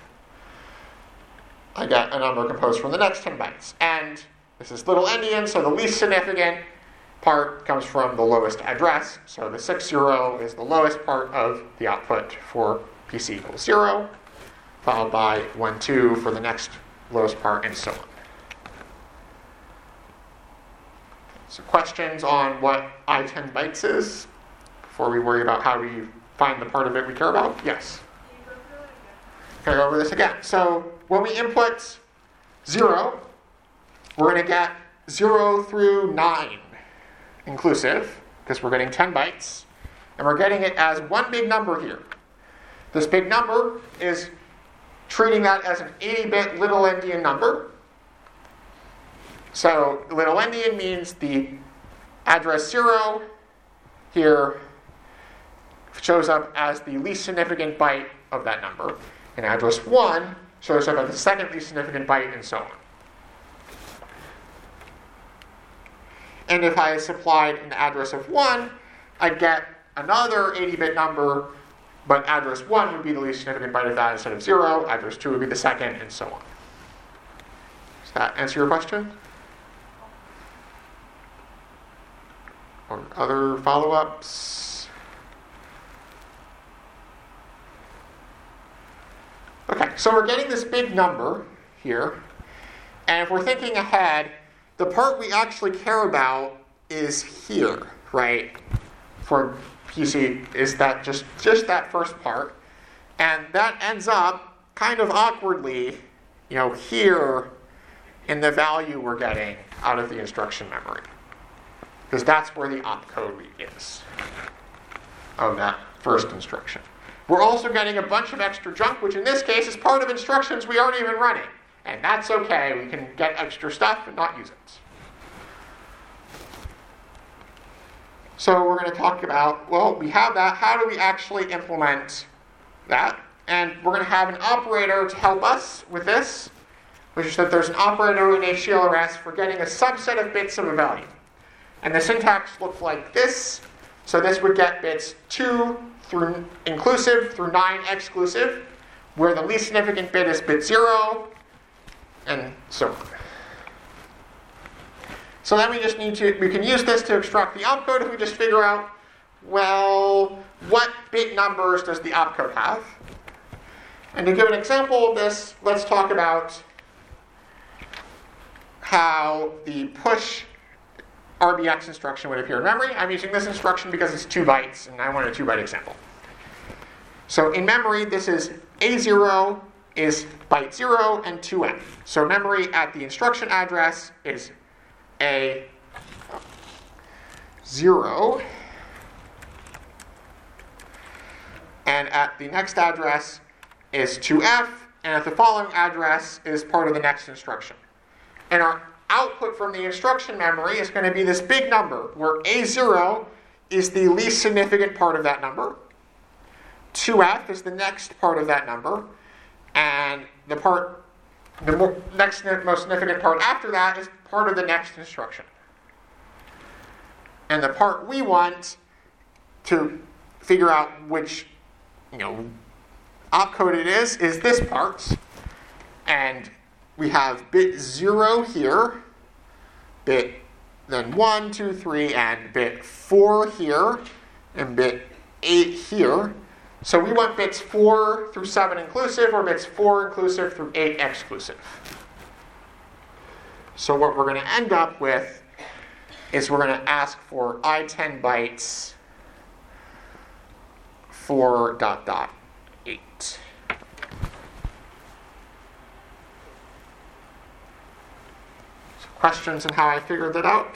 I get a number composed from the next 10 bytes. And this is little endian, so the least significant part comes from the lowest address. So the 60 is the lowest part of the output for PC equals 0, followed by 12 for the next lowest part, and so on. So questions on what I10 bytes is before we worry about how we find the part of it we care about? Yes? Can I go over this again? So when we input 0, we're going to get 0 through 9 inclusive, because we're getting 10 bytes, and we're getting it as one big number here. This big number is treating that as an 80-bit little endian number. So little endian means the address 0 here shows up as the least significant byte of that number, and address 1 shows up as the second least significant byte, and so on. And if I supplied an address of 1, I'd get another 80-bit number, but address 1 would be the least significant byte of that instead of 0, address 2 would be the second, and so on. Does that answer your question? Or other follow-ups? Okay, so we're getting this big number here, and if we're thinking ahead, the part we actually care about is here, right? For PC, is that just that first part, and that ends up kind of awkwardly, here in the value we're getting out of the instruction memory, because that's where the opcode is of that first instruction. We're also getting a bunch of extra junk, which in this case is part of instructions we aren't even running. And that's okay. We can get extra stuff and not use it. So we're going to talk about, well, we have that. How do we actually implement that? And we're going to have an operator to help us with this, which is that there's an operator in HTLRS for getting a subset of bits of a value. And the syntax looks like this. So this would get bits 2 through inclusive through 9 exclusive, where the least significant bit is bit 0, and so on. So then we can use this to extract the opcode if we just figure out, well, what bit numbers does the opcode have? And to give an example of this, let's talk about how the push RBX instruction would appear in memory. I'm using this instruction because it's 2 bytes, and I want a 2-byte example. So in memory, this is A0 is byte 0 and 2F. So memory at the instruction address is A0, and at the next address is 2F, and at the following address is part of the next instruction. And our output from the instruction memory is going to be this big number, where A0 is the least significant part of that number, 2F is the next part of that number, and the next most significant part after that is part of the next instruction. And the part we want to figure out which opcode it is this part. And we have bit 0 here, bit then 1, 2, 3, and bit 4 here, and bit 8 here. So we want bits 4 through 7 inclusive, or bits 4 inclusive through 8 exclusive. So what we're going to end up with is we're going to ask for I10 bytes for ... 8. So questions on how I figured that out?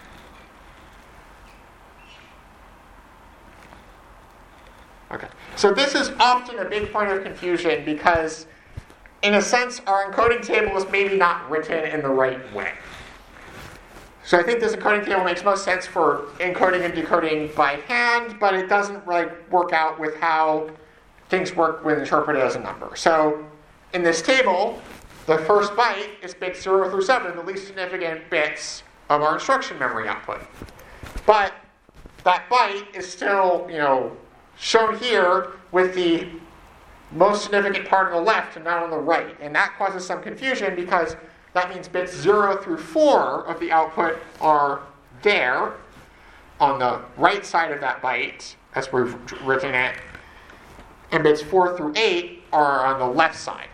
Okay. So this is often a big point of confusion because, in a sense, our encoding table is maybe not written in the right way. So I think this encoding table makes most sense for encoding and decoding by hand, but it doesn't work out with how things work when interpreted as a number. So in this table, the first byte is bits 0 through 7, the least significant bits of our instruction memory output. But that byte is still, shown here with the most significant part on the left and not on the right. And that causes some confusion because that means bits 0 through 4 of the output are there on the right side of that byte, as we've written it, and bits 4 through 8 are on the left side.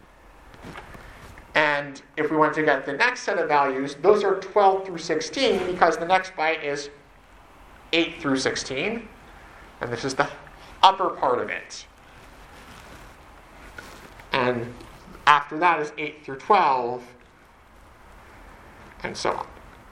And if we want to get the next set of values, those are 12 through 16 because the next byte is 8 through 16. And this is the upper part of it. And after that is 8 through 12, and so on.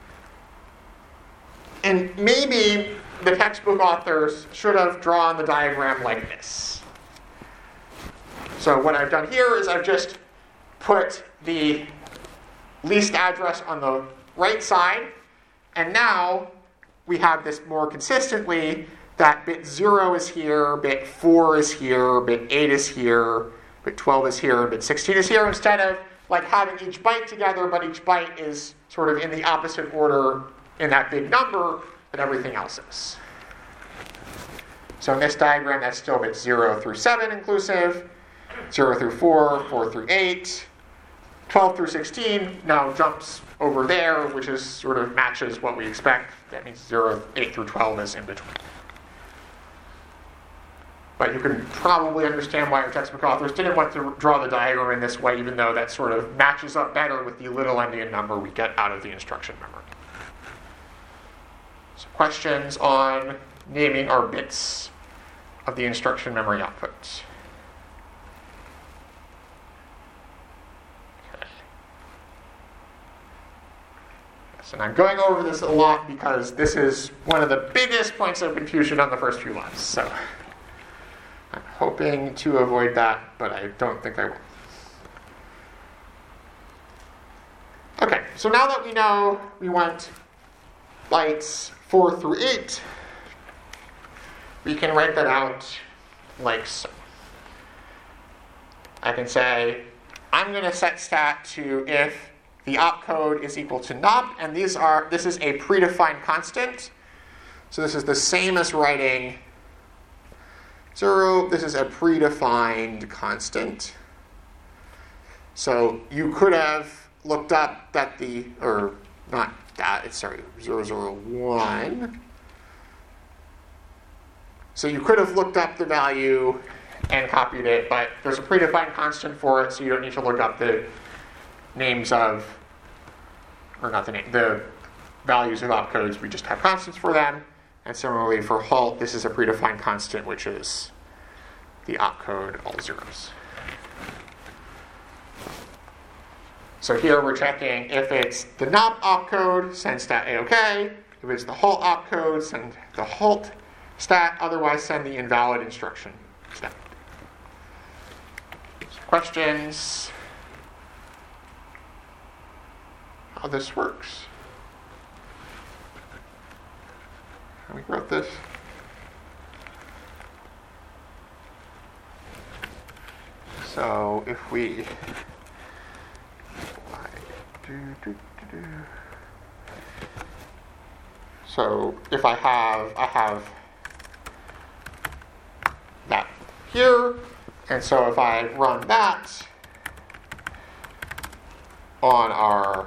And maybe the textbook authors should have drawn the diagram like this. So what I've done here is I've just put the least address on the right side, and now we have this more consistently that bit 0 is here, bit 4 is here, bit 8 is here, bit 12 is here, and bit 16 is here, instead of like having each byte together, but each byte is sort of in the opposite order in that big number that everything else is. So in this diagram, that's still bits 0 through 7 inclusive, 0 through 4, 4 through 8, 12 through 16 now jumps over there, which is sort of matches what we expect. That means 8 through 12 is in between. But you can probably understand why our textbook authors didn't want to draw the diagram in this way, even though that sort of matches up better with the little endian number we get out of the instruction memory. So questions on naming our bits of the instruction memory output? Okay. Yes, and I'm going over this a lot because this is one of the biggest points of confusion on the first few lines. So I'm hoping to avoid that, but I don't think I will. Okay, so now that we know we want bytes 4 through 8, we can write that out like so. I can say, I'm going to set stat to if the opcode is equal to nop, and this is a predefined constant. So this is the same as writing 0. This is a predefined constant. So you could have looked up that 001. So you could have looked up the value and copied it, but there's a predefined constant for it, so you don't need to look up the names of, or not the name, the values of opcodes. We just have constants for them. And similarly for halt, this is a predefined constant, which is the opcode all zeros. So here we're checking if it's the nop opcode, send stat AOK. If it's the halt opcode, send the halt stat. Otherwise, send the invalid instruction stat. Questions? How this works? We wrote this. So if we so if I have that here, and so if I run that on our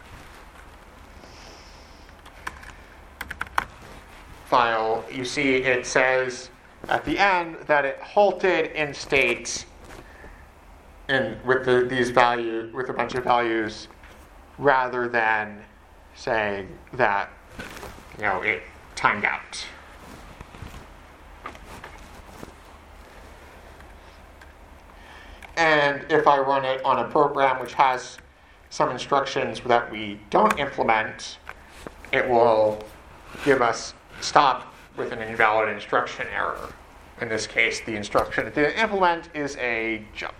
file, you see it says at the end that it halted in state with these values, with a bunch of values, rather than saying that it timed out. And if I run it on a program which has some instructions that we don't implement, it will give us stop with an invalid instruction error. In this case, the instruction it didn't implement is a jump.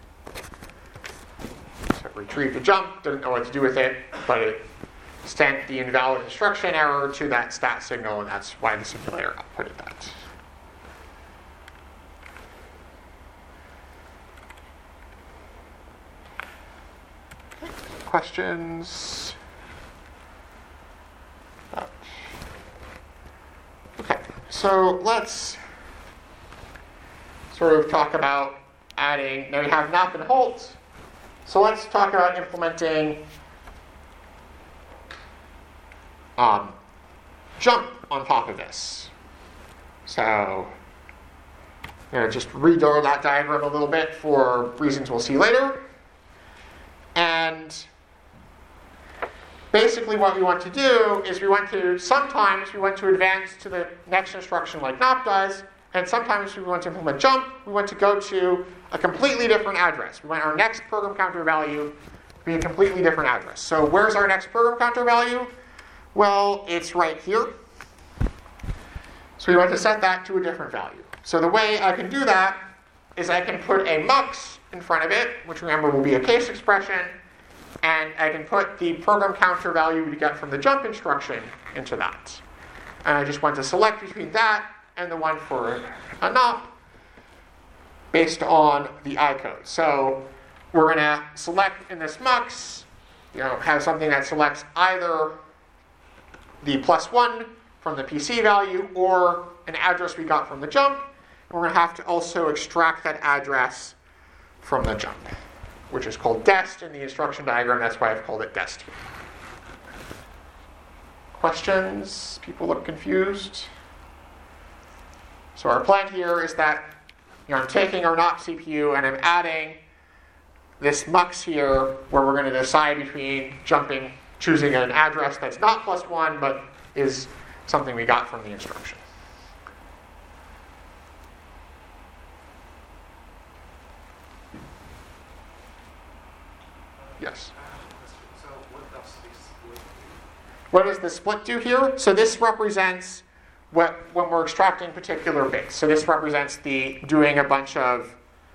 So it retrieved the jump, didn't know what to do with it, but it sent the invalid instruction error to that stat signal, and that's why the simulator outputted that. Questions? Okay, so let's sort of talk about adding, now we have nop and halt, so let's talk about implementing jump on top of this. So, just redraw that diagram a little bit for reasons we'll see later. And basically what we want to do is sometimes we want to advance to the next instruction like nop does, and sometimes we want to implement jump, we want to go to a completely different address. We want our next program counter value to be a completely different address. So where's our next program counter value? Well, it's right here. So we want to set that to a different value. So the way I can do that is I can put a mux in front of it, which remember will be a case expression, and I can put the program counter value we get from the jump instruction into that. And I just want to select between that and the one for a NOP based on the I code. So we're going to select in this mux, have something that selects either the +1 from the PC value or an address we got from the jump. And we're going to have to also extract that address from the jump, which is called dest in the instruction diagram. That's why I've called it dest here. Questions? People look confused. So our plan here is that I'm taking our NOP CPU and I'm adding this mux here where we're going to decide between choosing an address that's not +1 but is something we got from the instruction. Yes? So what does the split do? What does the split do here? So this represents when we're extracting particular bits. So this represents doing a bunch of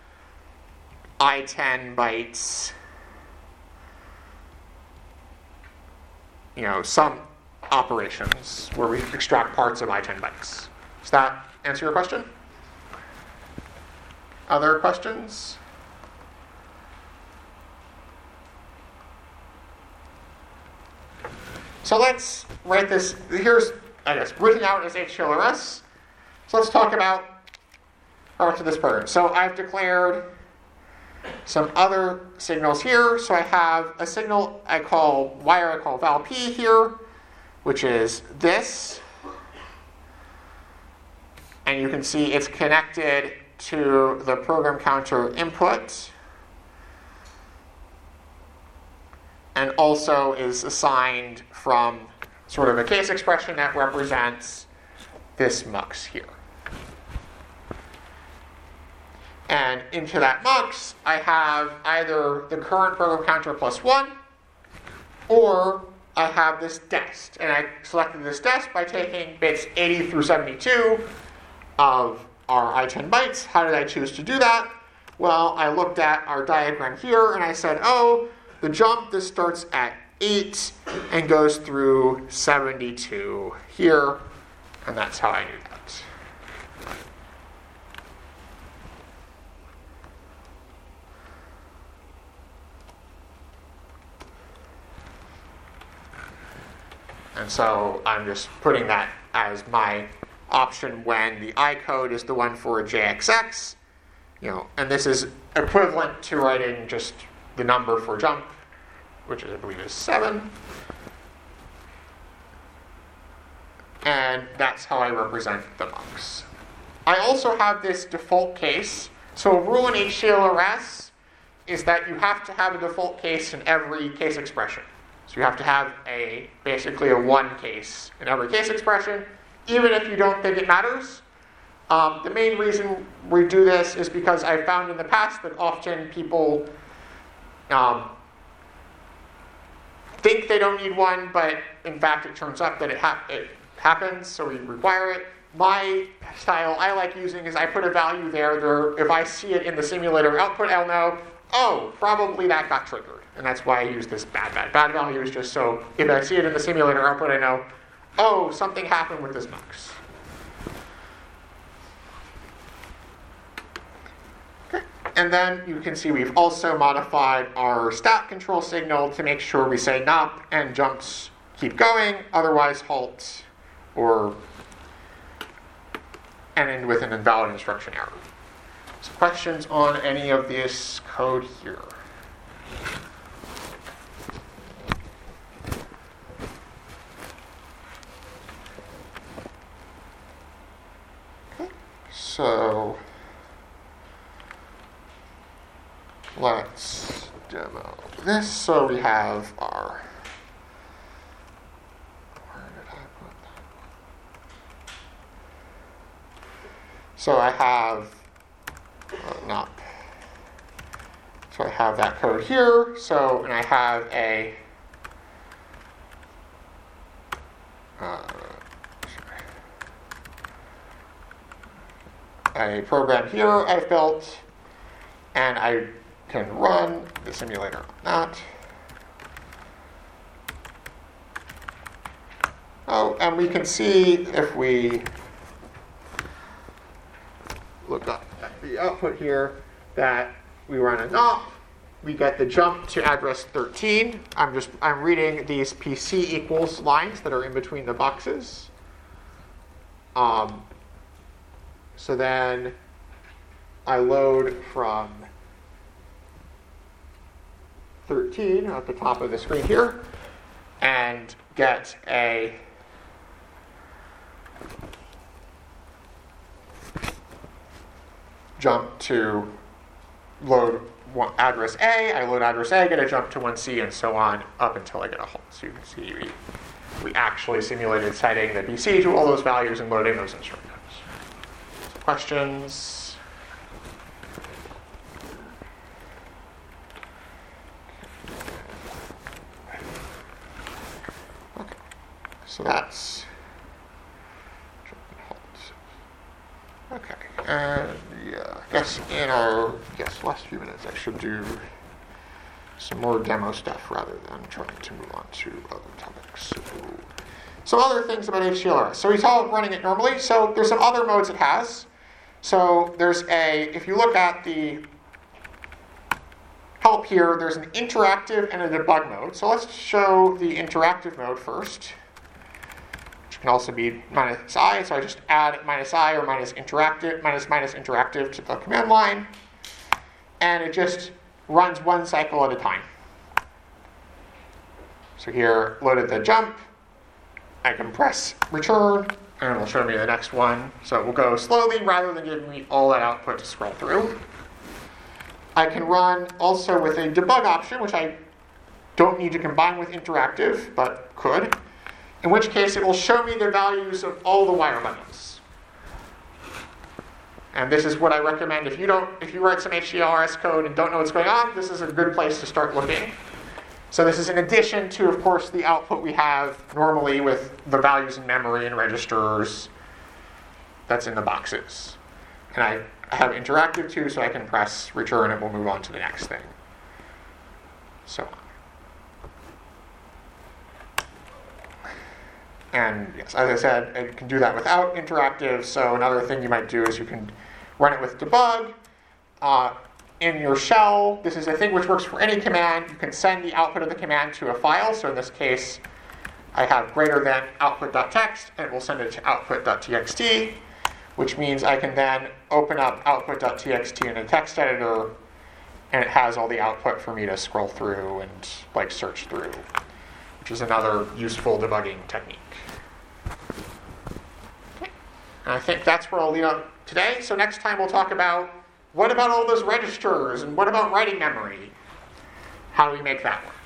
I10 bytes, some operations where we extract parts of I10 bytes. Does that answer your question? Other questions? So let's write this. Here's, written out as HTLRS. So let's talk about parts of this program. So I've declared some other signals here. So I have a signal wire I call val p here, which is this. And you can see it's connected to the program counter input. And also is assigned from sort of a case expression that represents this mux here. And into that mux, I have either the current program counter +1, or I have this dest. And I selected this dest by taking bits 80 through 72 of our I10 bytes. How did I choose to do that? Well, I looked at our diagram here, and I said, the jump, this starts at 8 and goes through 72 here, and that's how I knew that. And so I'm just putting that as my option when the I code is the one for a JXX, and this is equivalent to writing just the number for jump, which I believe is 7. And that's how I represent the mux. I also have this default case. So a rule in HTLRS is that you have to have a default case in every case expression. So you have to have basically a 1 case in every case expression, even if you don't think it matters. The main reason we do this is because I've found in the past that often people think they don't need 1, but in fact it turns out that it happens, so we require it. My style I like using is I put a value there. If I see it in the simulator output, I'll know, probably that got triggered. And that's why I use this bad value is just so if I see it in the simulator output, I know, something happened with this mux. And then you can see we've also modified our stat control signal to make sure we say NOP and jumps keep going, otherwise halt or end with an invalid instruction error. So questions on any of this code here? Okay, so let's demo this. So we have our, where did I put that? So I have NOP. So I have that code here. So, and I have a program here I've built And I can run the simulator on that. Oh, and we can see if we look up at the output here that we run a NOP, we get the jump to address 13. I'm reading these PC equals lines that are in between the boxes. So then I load from 13 at the top of the screen here and get a jump to load address A. I load address A, get a jump to 1C, and so on up until I get a halt. So you can see we actually simulated setting the BC to all those values and loading those instructions. So questions? Okay. So that's jump and halt. Okay. And yeah, I guess in our last few minutes I should do some more demo stuff rather than trying to move on to other topics. So, some other things about HDLRS. So we saw running it normally. So there's some other modes it has. So if you look at the help here, there's an interactive and a debug mode. So let's show the interactive mode first. Can also be -i, so I just add -i or -interactive to the command line, and it just runs one cycle at a time. So here, loaded the jump, I can press return, and it will show me the next one. So it will go slowly rather than giving me all that output to scroll through. I can run also with a debug option, which I don't need to combine with interactive, but could. In which case, it will show me the values of all the wire bundles. And this is what I recommend. If you write some HDLRS code and don't know what's going on, this is a good place to start looking. So this is in addition to, of course, the output we have normally with the values in memory and registers that's in the boxes. And I have interactive too, so I can press return and we'll move on to the next thing. So on. And yes, as I said, it can do that without interactive. So another thing you might do is you can run it with debug. In your shell, this is a thing which works for any command. You can send the output of the command to a file. So in this case, I have greater than output.txt, and it will send it to output.txt, which means I can then open up output.txt in a text editor, and it has all the output for me to scroll through and search through, which is another useful debugging technique. Okay. And I think that's where I'll leave out today. So next time we'll talk about what about all those registers and what about writing memory? How do we make that work?